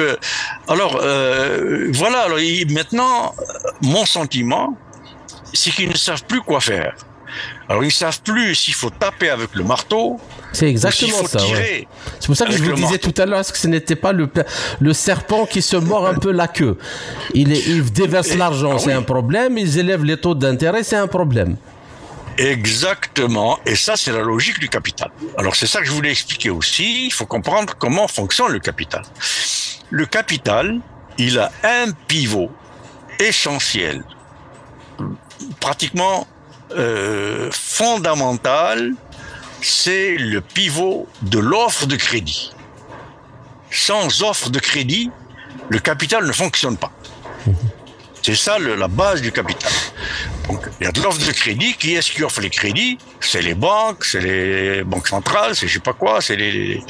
voilà. Alors, maintenant, mon sentiment, c'est qu'ils ne savent plus quoi faire. Alors, ils ne savent plus s'il faut taper avec le marteau. C'est exactement ça. Ouais. C'est pour ça que je vous disais tout à l'heure, est-ce que ce n'était pas le serpent qui se mord un peu la queue? Ils déversent l'argent, c'est un problème. Ils élèvent les taux d'intérêt, c'est un problème. Exactement. Et ça, c'est la logique du capital. Alors, c'est ça que je voulais expliquer aussi. Il faut comprendre comment fonctionne le capital. Le capital, il a un pivot essentiel, pratiquement fondamental, c'est le pivot de l'offre de crédit. Sans offre de crédit, le capital ne fonctionne pas. C'est ça la base du capital. Donc, il y a de l'offre de crédit. Qui est-ce qui offre les crédits? C'est les banques centrales, c'est je sais pas quoi, c'est les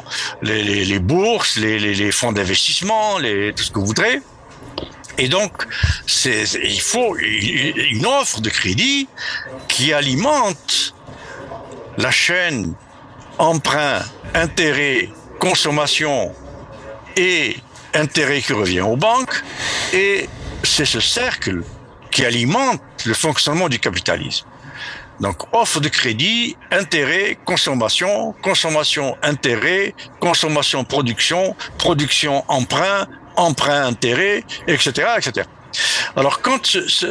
bourses, les fonds d'investissement, tout ce que vous voudrez. Et donc, il faut une offre de crédit qui alimente la chaîne emprunt, intérêt, consommation et intérêt qui revient aux banques. Et c'est ce cercle qui alimente le fonctionnement du capitalisme. Donc, offre de crédit, intérêt, consommation, consommation, intérêt, consommation, production, production, emprunt, emprunt, intérêt, etc., etc. Alors, quand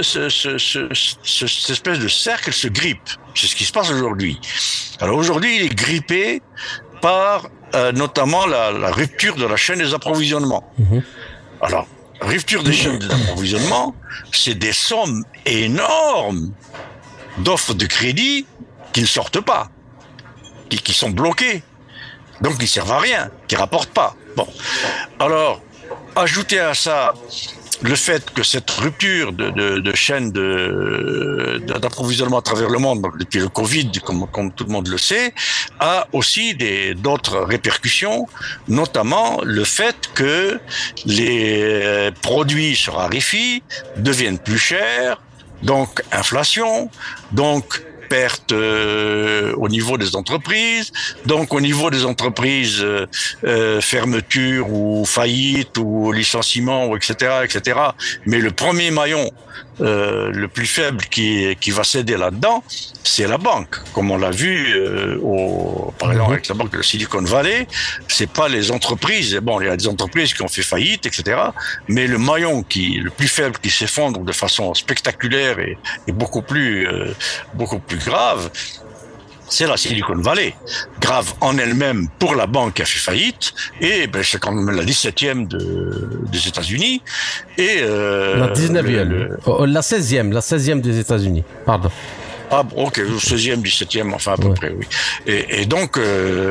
cette espèce de cercle se grippe, c'est ce qui se passe aujourd'hui. Alors, aujourd'hui, il est grippé par notamment la rupture de la chaîne des approvisionnements. Alors, rupture des chaînes d'approvisionnement, c'est des sommes énormes d'offres de crédit qui ne sortent pas, qui sont bloquées, donc qui servent à rien, qui rapportent pas. Bon, alors, ajoutez à ça le fait que cette rupture de chaîne d'approvisionnement à travers le monde, depuis le Covid, comme tout le monde le sait, a aussi d'autres répercussions, notamment le fait que les produits se raréfient, deviennent plus chers, donc inflation, donc perte au niveau des entreprises, donc au niveau des entreprises fermeture ou faillite ou licenciement ou etc. Mais le premier maillon le plus faible qui va céder là-dedans, c'est la banque, comme on l'a vu par exemple avec la banque de Silicon Valley. C'est pas les entreprises. Bon, il y a des entreprises qui ont fait faillite, etc. Mais le maillon le plus faible qui s'effondre de façon spectaculaire et beaucoup plus grave, c'est la Silicon Valley. Grave en elle-même pour la banque qui a fait faillite, et c'est quand même la 17e des États-Unis. Et la 19e, la 16e des États-Uunis, pardon. Ah, ok, 16e, 17e, enfin à peu près, oui. Et donc,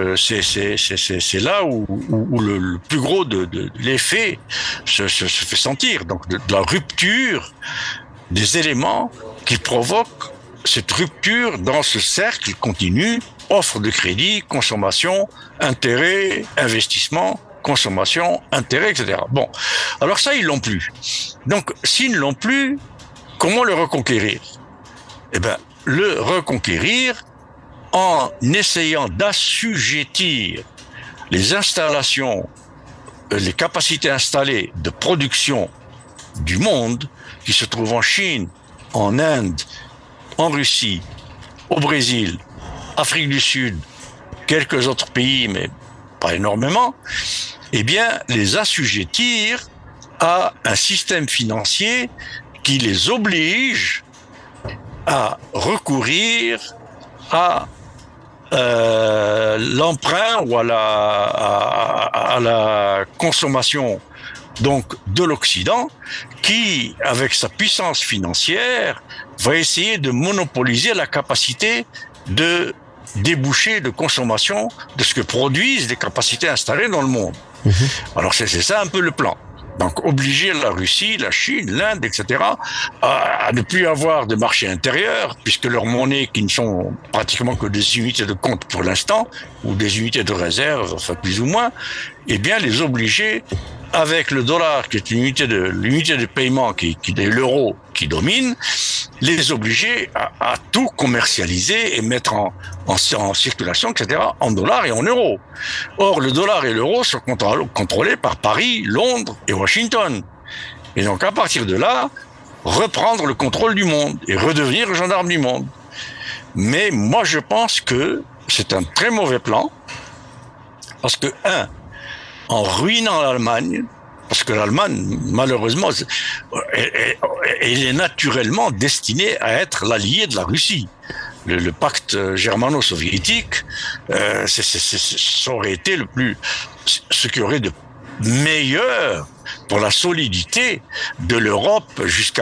c'est là où le plus gros de l'effet se fait sentir. Donc, de la rupture des éléments qui provoquent cette rupture dans ce cercle continu, offre de crédit, consommation, intérêt, investissement, consommation, intérêt, etc. Bon, alors ça, ils l'ont plus. Donc, s'ils ne l'ont plus, comment le reconquérir? Eh ben, le reconquérir en essayant d'assujettir les installations, les capacités installées de production du monde, qui se trouvent en Chine, en Inde, en Russie, au Brésil, Afrique du Sud, quelques autres pays, mais pas énormément, eh bien, les assujettir à un système financier qui les oblige à recourir à l'emprunt ou à la consommation donc de l'Occident, qui, avec sa puissance financière, va essayer de monopoliser la capacité de déboucher de consommation de ce que produisent les capacités installées dans le monde. Alors c'est ça un peu le plan. Donc obliger la Russie, la Chine, l'Inde, etc. à ne plus avoir de marché intérieur, puisque leurs monnaies, qui ne sont pratiquement que des unités de compte pour l'instant, ou des unités de réserve, enfin plus ou moins, eh bien les obliger, avec le dollar qui est l'unité de paiement qui est l'euro qui domine, les obliger à tout commercialiser et mettre en circulation, etc., en dollars et en euros. Or, le dollar et l'euro sont contrôlés par Paris, Londres et Washington. Et donc, à partir de là, reprendre le contrôle du monde et redevenir le gendarme du monde. Mais moi, je pense que c'est un très mauvais plan, parce que, en ruinant l'Allemagne, parce que l'Allemagne, malheureusement, elle est naturellement destinée à être l'allié de la Russie. Le pacte germano-soviétique, ça aurait été ce qui aurait de meilleur pour la solidité de l'Europe jusqu'au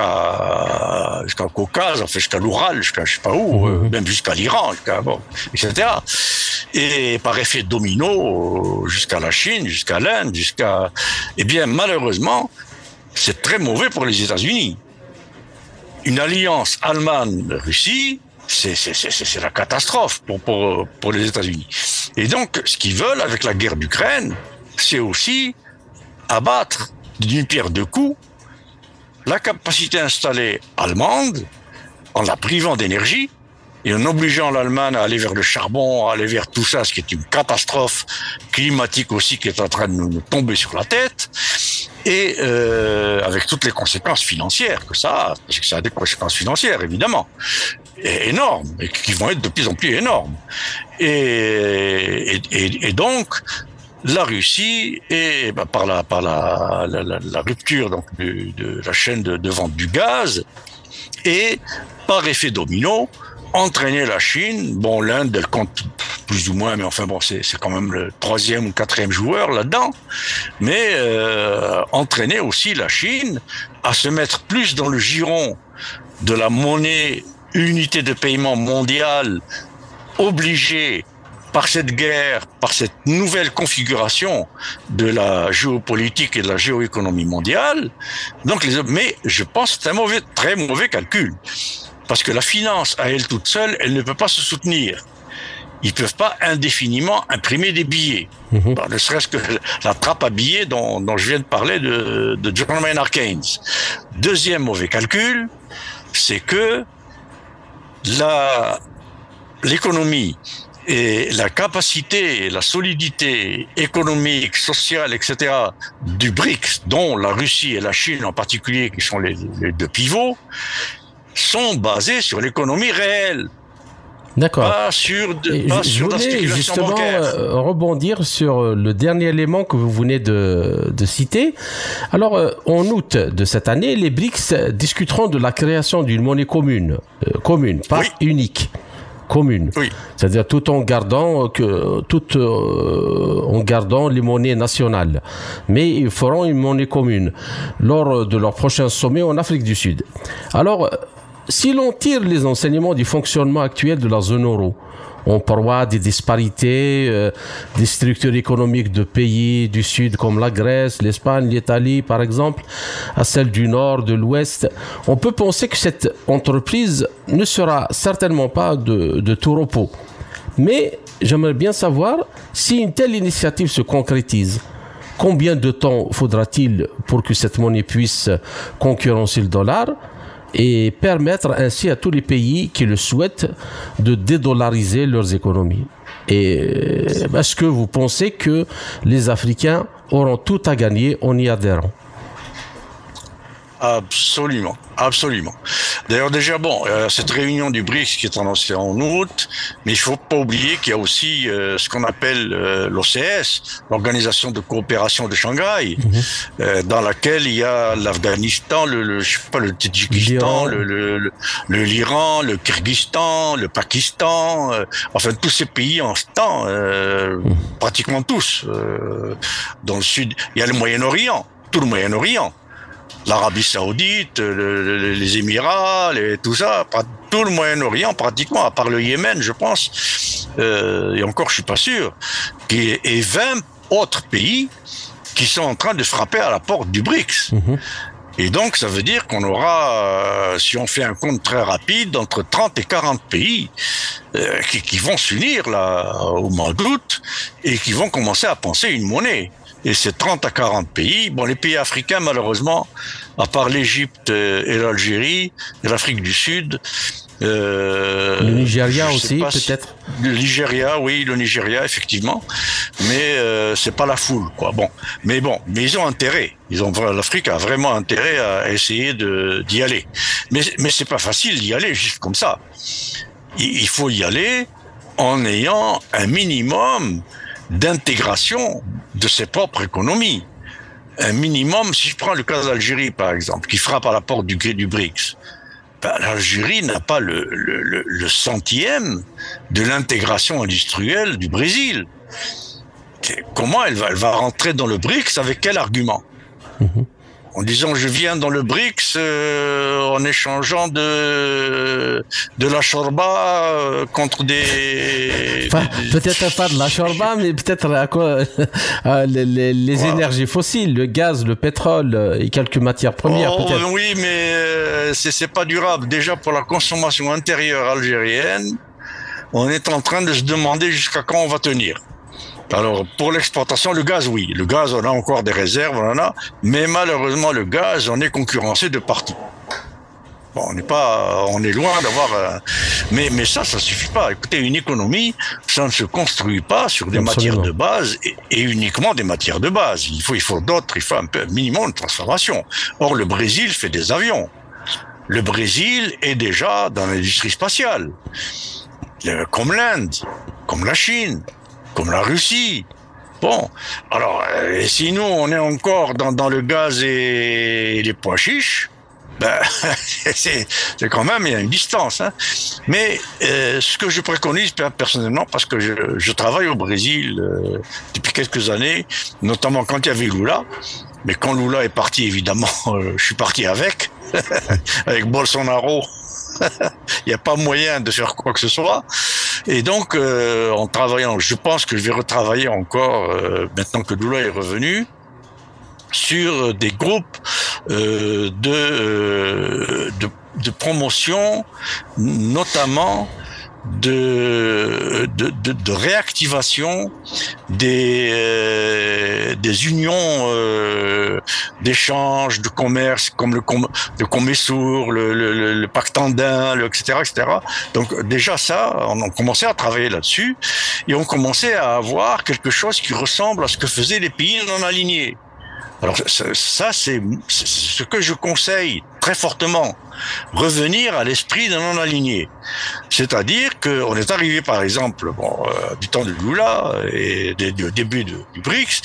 Caucase, enfin jusqu'à l'Oural, jusqu'à je sais pas où, même jusqu'à l'Iran, etc. Et par effet domino, jusqu'à la Chine, jusqu'à l'Inde, eh bien, malheureusement, c'est très mauvais pour les États-Unis. Une alliance Allemagne-Russie, c'est la catastrophe pour les États-Unis. Et donc, ce qu'ils veulent avec la guerre d'Ukraine, c'est aussi abattre d'une pierre deux coups la capacité installée allemande en la privant d'énergie et en obligeant l'Allemagne à aller vers le charbon, à aller vers tout ça, ce qui est une catastrophe climatique aussi qui est en train de nous tomber sur la tête, et avec toutes les conséquences financières que ça a, parce que ça a des conséquences financières évidemment, énormes, et qui vont être de plus en plus énormes. Et donc, la Russie, et par la rupture donc de la chaîne de vente du gaz, et par effet domino, entraîner la Chine. Bon, l'Inde, elle compte plus ou moins, mais enfin bon, c'est quand même le 3e ou 4e joueur là-dedans. Mais entraîner aussi la Chine à se mettre plus dans le giron de la monnaie unité de paiement mondiale obligée par cette guerre, par cette nouvelle configuration de la géopolitique et de la géoéconomie mondiale. Donc, mais je pense que c'est un très mauvais calcul. Parce que la finance, à elle toute seule, elle ne peut pas se soutenir. Ils peuvent pas indéfiniment imprimer des billets. Ne serait-ce que la trappe à billets dont je viens de parler de John Maynard Keynes. Deuxième mauvais calcul, c'est que l'économie et la capacité, la solidité économique, sociale, etc. du BRICS, dont la Russie et la Chine en particulier, qui sont les deux pivots, sont basés sur l'économie réelle. D'accord. Pas sur je voulais justement rebondir sur le dernier élément que vous venez de citer. Alors, en août de cette année, les BRICS discuteront de la création d'une monnaie commune, pas unique. Commune, c'est-à-dire tout en gardant les monnaies nationales, mais ils feront une monnaie commune lors de leur prochain sommet en Afrique du Sud. Alors, si l'on tire les enseignements du fonctionnement actuel de la zone euro, on parle des disparités des structures économiques de pays du Sud comme la Grèce, l'Espagne, l'Italie par exemple, à celles du Nord, de l'Ouest. On peut penser que cette entreprise ne sera certainement pas de tout repos. Mais j'aimerais bien savoir si une telle initiative se concrétise. Combien de temps faudra-t-il pour que cette monnaie puisse concurrencer le dollar ? et permettre ainsi à tous les pays qui le souhaitent de dédollariser leurs économies. Et est-ce que vous pensez que les Africains auront tout à gagner en y adhérant? Absolument, absolument. D'ailleurs, déjà, cette réunion du BRICS qui est annoncée en août, mais il faut pas oublier qu'il y a aussi ce qu'on appelle l'OCS, l'Organisation de coopération de Shanghai, dans laquelle il y a l'Afghanistan, le Tadjikistan, l'Iran, le Kyrgyzstan, le Pakistan, enfin tous ces pays en ce temps, pratiquement tous. Dans le sud, il y a le Moyen-Orient, tout le Moyen-Orient. L'Arabie Saoudite, les Émirats, tout ça, tout le Moyen-Orient pratiquement, à part le Yémen, je pense, et encore je suis pas sûr, et 20 autres pays qui sont en train de frapper à la porte du BRICS. Et donc ça veut dire qu'on aura, si on fait un compte très rapide, entre 30 et 40 pays qui vont s'unir là au mois d'août et qui vont commencer à penser une monnaie. Et c'est 30 à 40 pays. Les pays africains, malheureusement, à part l'Égypte et l'Algérie, et l'Afrique du Sud, le Nigeria aussi, peut-être. Le Nigeria, oui, le Nigeria, effectivement. Mais c'est pas la foule, quoi. Mais ils ont intérêt. L'Afrique a vraiment intérêt à essayer d'y aller. Mais c'est pas facile d'y aller juste comme ça. Il faut y aller en ayant un minimum d'intégration de ses propres économies. Un minimum, si je prends le cas d'Algérie, par exemple, qui frappe à la porte du BRICS, l'Algérie n'a pas le centième de l'intégration industrielle du Brésil. Comment elle va rentrer dans le BRICS, avec quel argument? En disant je viens dans le BRICS en échangeant de la shorba contre des... peut-être pas de la shorba, mais peut-être à quoi les énergies fossiles, le gaz, le pétrole et quelques matières premières, peut-être. Oui, mais c'est pas durable. Déjà pour la consommation intérieure algérienne, on est en train de se demander jusqu'à quand on va tenir. Alors, pour l'exportation, le gaz, oui. Le gaz, on a encore des réserves, on en a. Mais malheureusement, le gaz, on est concurrencé de partout. On est loin d'avoir... Mais ça suffit pas. Écoutez, une économie, ça ne se construit pas sur des matières de base et uniquement des matières de base. Il faut d'autres, il faut un minimum de transformation. Or, le Brésil fait des avions. Le Brésil est déjà dans l'industrie spatiale. Comme l'Inde, comme la Chine, comme la Russie. Alors, si nous, on est encore dans le gaz et les pois chiches, c'est quand même, il y a une distance. Mais ce que je préconise personnellement, parce que je travaille au Brésil depuis quelques années, notamment quand il y avait Lula, mais quand Lula est parti, évidemment, je suis parti avec Bolsonaro. Il n'y a pas moyen de faire quoi que ce soit. Et donc, en travaillant, je pense que je vais retravailler encore, maintenant que Lula est revenu, sur des groupes de promotion, notamment de réactivation des unions d'échange, de commerce, comme le Comesur, le pacte andin, etc. Donc déjà ça, on a commencé à travailler là-dessus et on commençait à avoir quelque chose qui ressemble à ce que faisaient les pays non alignés. Alors ça, c'est ce que je conseille très fortement, revenir à l'esprit d'un non-aligné. C'est-à-dire qu'on est arrivé, par exemple, du temps de Lula et du début du BRICS,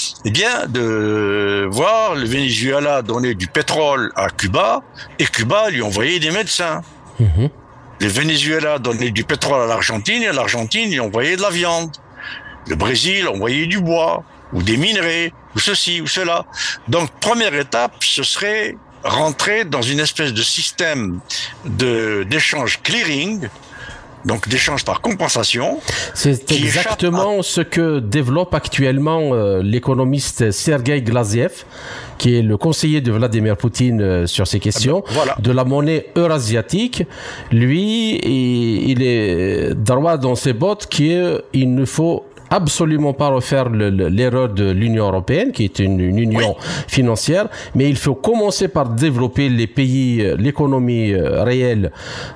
de voir le Venezuela donner du pétrole à Cuba et Cuba lui envoyait des médecins. Le Venezuela donnait du pétrole à l'Argentine et l'Argentine lui envoyait de la viande. Le Brésil envoyait du bois ou des minerais, ou ceci, ou cela. Donc, première étape, ce serait rentrer dans une espèce de système d'échange clearing, donc d'échange par compensation. C'est exactement ce que développe actuellement l'économiste Sergueï Glaziev, qui est le conseiller de Vladimir Poutine sur ces questions, de la monnaie eurasiatique. Lui, il est droit dans ses bottes qu'il ne faut absolument pas refaire l'erreur de l'Union européenne, qui est une union financière, mais il faut commencer par développer les pays, l'économie réelle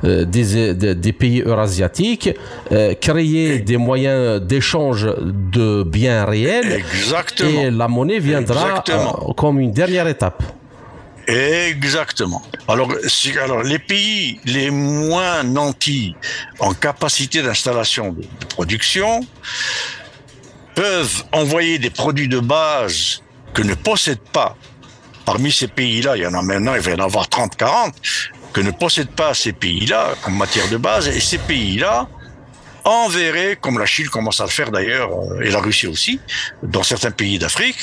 des pays eurasiatiques, créer des moyens d'échange de biens réels. Exactement. Et la monnaie viendra comme une dernière étape. Exactement. Alors, les pays les moins nantis en capacité d'installation de production peuvent envoyer des produits de base que ne possèdent pas. Parmi ces pays-là, il y en a maintenant, il va y en avoir 30, 40, que ne possèdent pas ces pays-là en matière de base. Et ces pays-là enverraient, comme la Chine commence à le faire d'ailleurs, et la Russie aussi, dans certains pays d'Afrique,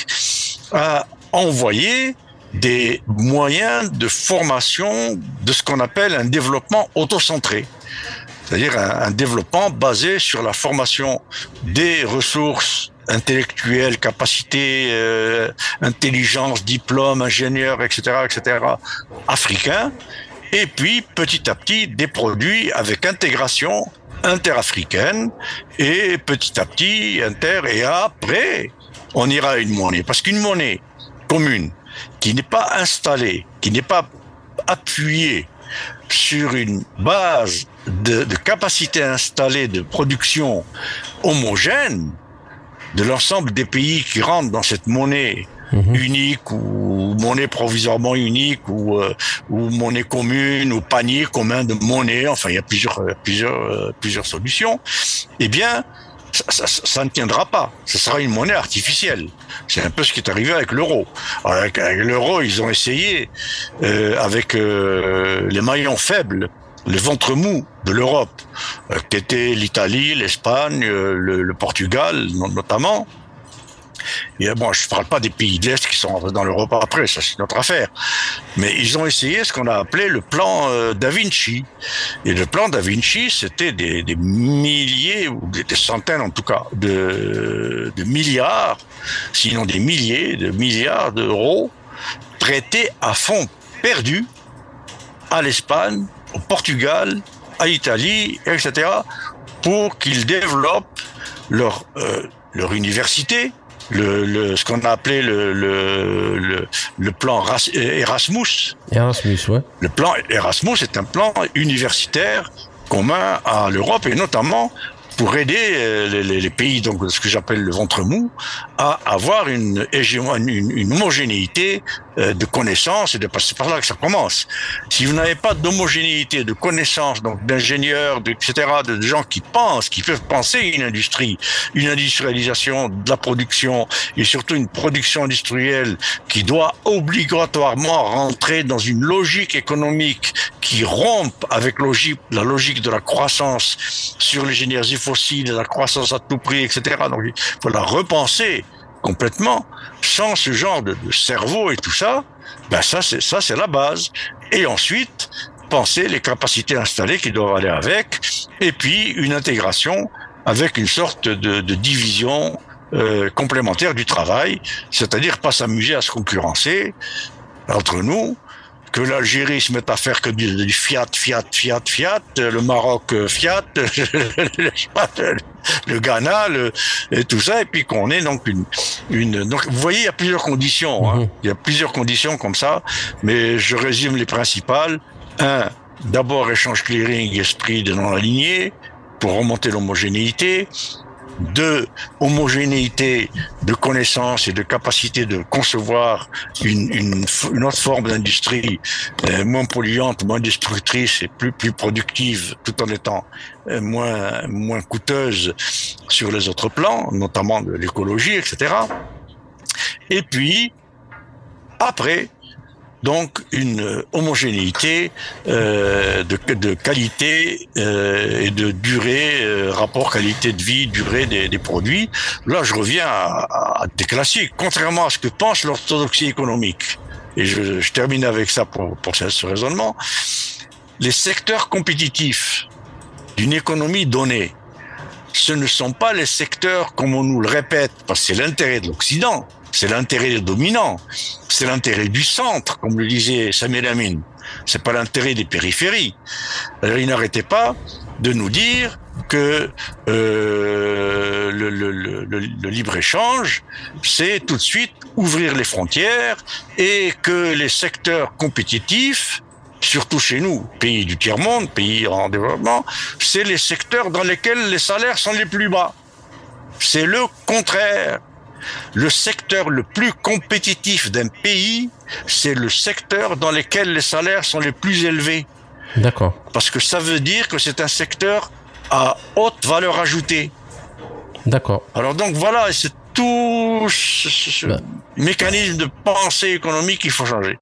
à envoyer des moyens de formation de ce qu'on appelle un développement autocentré. C'est-à-dire un développement basé sur la formation des ressources intellectuelles, capacités, intelligence, diplôme, ingénieur, etc., africains. Et puis, petit à petit, des produits avec intégration interafricaine et petit à petit, et après, on ira à une monnaie. Parce qu'une monnaie commune, qui n'est pas installé, qui n'est pas appuyé sur une base de capacité installée de production homogène de l'ensemble des pays qui rentrent dans cette monnaie unique ou monnaie provisoirement unique ou monnaie commune ou panier commun de monnaie, enfin il y a plusieurs solutions, eh bien ça ne tiendra pas. Ce sera une monnaie artificielle. C'est un peu ce qui est arrivé avec l'euro. Avec l'euro, ils ont essayé, avec les maillons faibles, le ventre mou de l'Europe, qui étaient l'Italie, l'Espagne, le Portugal notamment. Et bon, je ne parle pas des pays de l'Est qui sont rentrés dans l'Europe après, ça c'est notre affaire. Mais ils ont essayé ce qu'on a appelé le plan Da Vinci. Et le plan Da Vinci, c'était des milliers, ou des centaines en tout cas, de milliards, sinon des milliers de milliards d'euros prêtés à fonds perdus à l'Espagne, au Portugal, à l'Italie, etc., pour qu'ils développent leur université, ce qu'on a appelé le plan Erasmus. Erasmus, ouais. Le plan Erasmus est un plan universitaire commun à l'Europe et notamment pour aider les pays, donc ce que j'appelle le ventre mou, à avoir une homogénéité de connaissances, et c'est par là que ça commence. Si vous n'avez pas d'homogénéité de connaissances, donc d'ingénieurs, etc., de gens qui peuvent penser une industrie, une industrialisation de la production, et surtout une production industrielle qui doit obligatoirement rentrer dans une logique économique qui rompe avec la logique de la croissance sur les énergies fossiles, la croissance à tout prix, etc. Donc il faut la repenser complètement. Sans ce genre de cerveau et tout ça, ben ça c'est la base. Et ensuite, penser les capacités installées qui doivent aller avec, et puis une intégration avec une sorte de division complémentaire du travail, c'est-à-dire pas s'amuser à se concurrencer entre nous, que l'Algérie se mette à faire que du fiat, le Maroc fiat, le Ghana, et tout ça, et puis qu'on ait donc donc vous voyez, il y a plusieurs conditions, hein. Il y a plusieurs conditions comme ça, mais je résume les principales. 1, d'abord échange clearing, esprit de non-aligné, pour remonter l'homogénéité. 2, homogénéité de connaissances et de capacité de concevoir une autre forme d'industrie moins polluante, moins destructrice et plus productive, tout en étant moins coûteuse sur les autres plans, notamment de l'écologie, etc. Et puis, après, donc une homogénéité de qualité et de durée, rapport qualité de vie, durée des produits. Là, je reviens à des classiques, contrairement à ce que pense l'orthodoxie économique. Et je termine avec ça pour ce raisonnement. Les secteurs compétitifs d'une économie donnée, ce ne sont pas les secteurs comme on nous le répète, parce que c'est l'intérêt de l'Occident. C'est l'intérêt dominant, c'est l'intérêt du centre, comme le disait Samir Amin. C'est pas l'intérêt des périphéries. Alors il n'arrêtait pas de nous dire que le libre-échange, c'est tout de suite ouvrir les frontières et que les secteurs compétitifs, surtout chez nous, pays du tiers-monde, pays en développement, c'est les secteurs dans lesquels les salaires sont les plus bas. C'est le contraire. Le secteur le plus compétitif d'un pays, c'est le secteur dans lequel les salaires sont les plus élevés. D'accord. Parce que ça veut dire que c'est un secteur à haute valeur ajoutée. D'accord. Alors donc voilà, c'est tout ce mécanisme de pensée économique qu'il faut changer.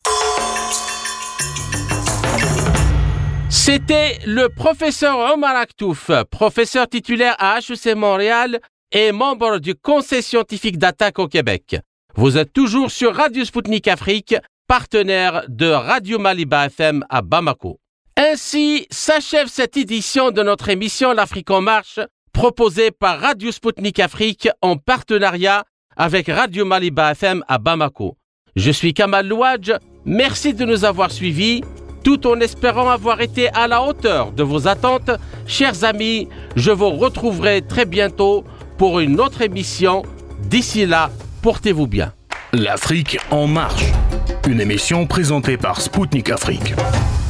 C'était le professeur Omar Aktouf, professeur titulaire à HEC Montréal et membre du Conseil scientifique d'attaque au Québec. Vous êtes toujours sur Radio Spoutnik Afrique, partenaire de Radio Maliba FM à Bamako. Ainsi s'achève cette édition de notre émission L'Afrique en marche, proposée par Radio Spoutnik Afrique en partenariat avec Radio Maliba FM à Bamako. Je suis Kamal Louadj, merci de nous avoir suivis, tout en espérant avoir été à la hauteur de vos attentes. Chers amis, je vous retrouverai très bientôt pour une autre émission. D'ici là, portez-vous bien. L'Afrique en marche, une émission présentée par Spoutnik Afrique.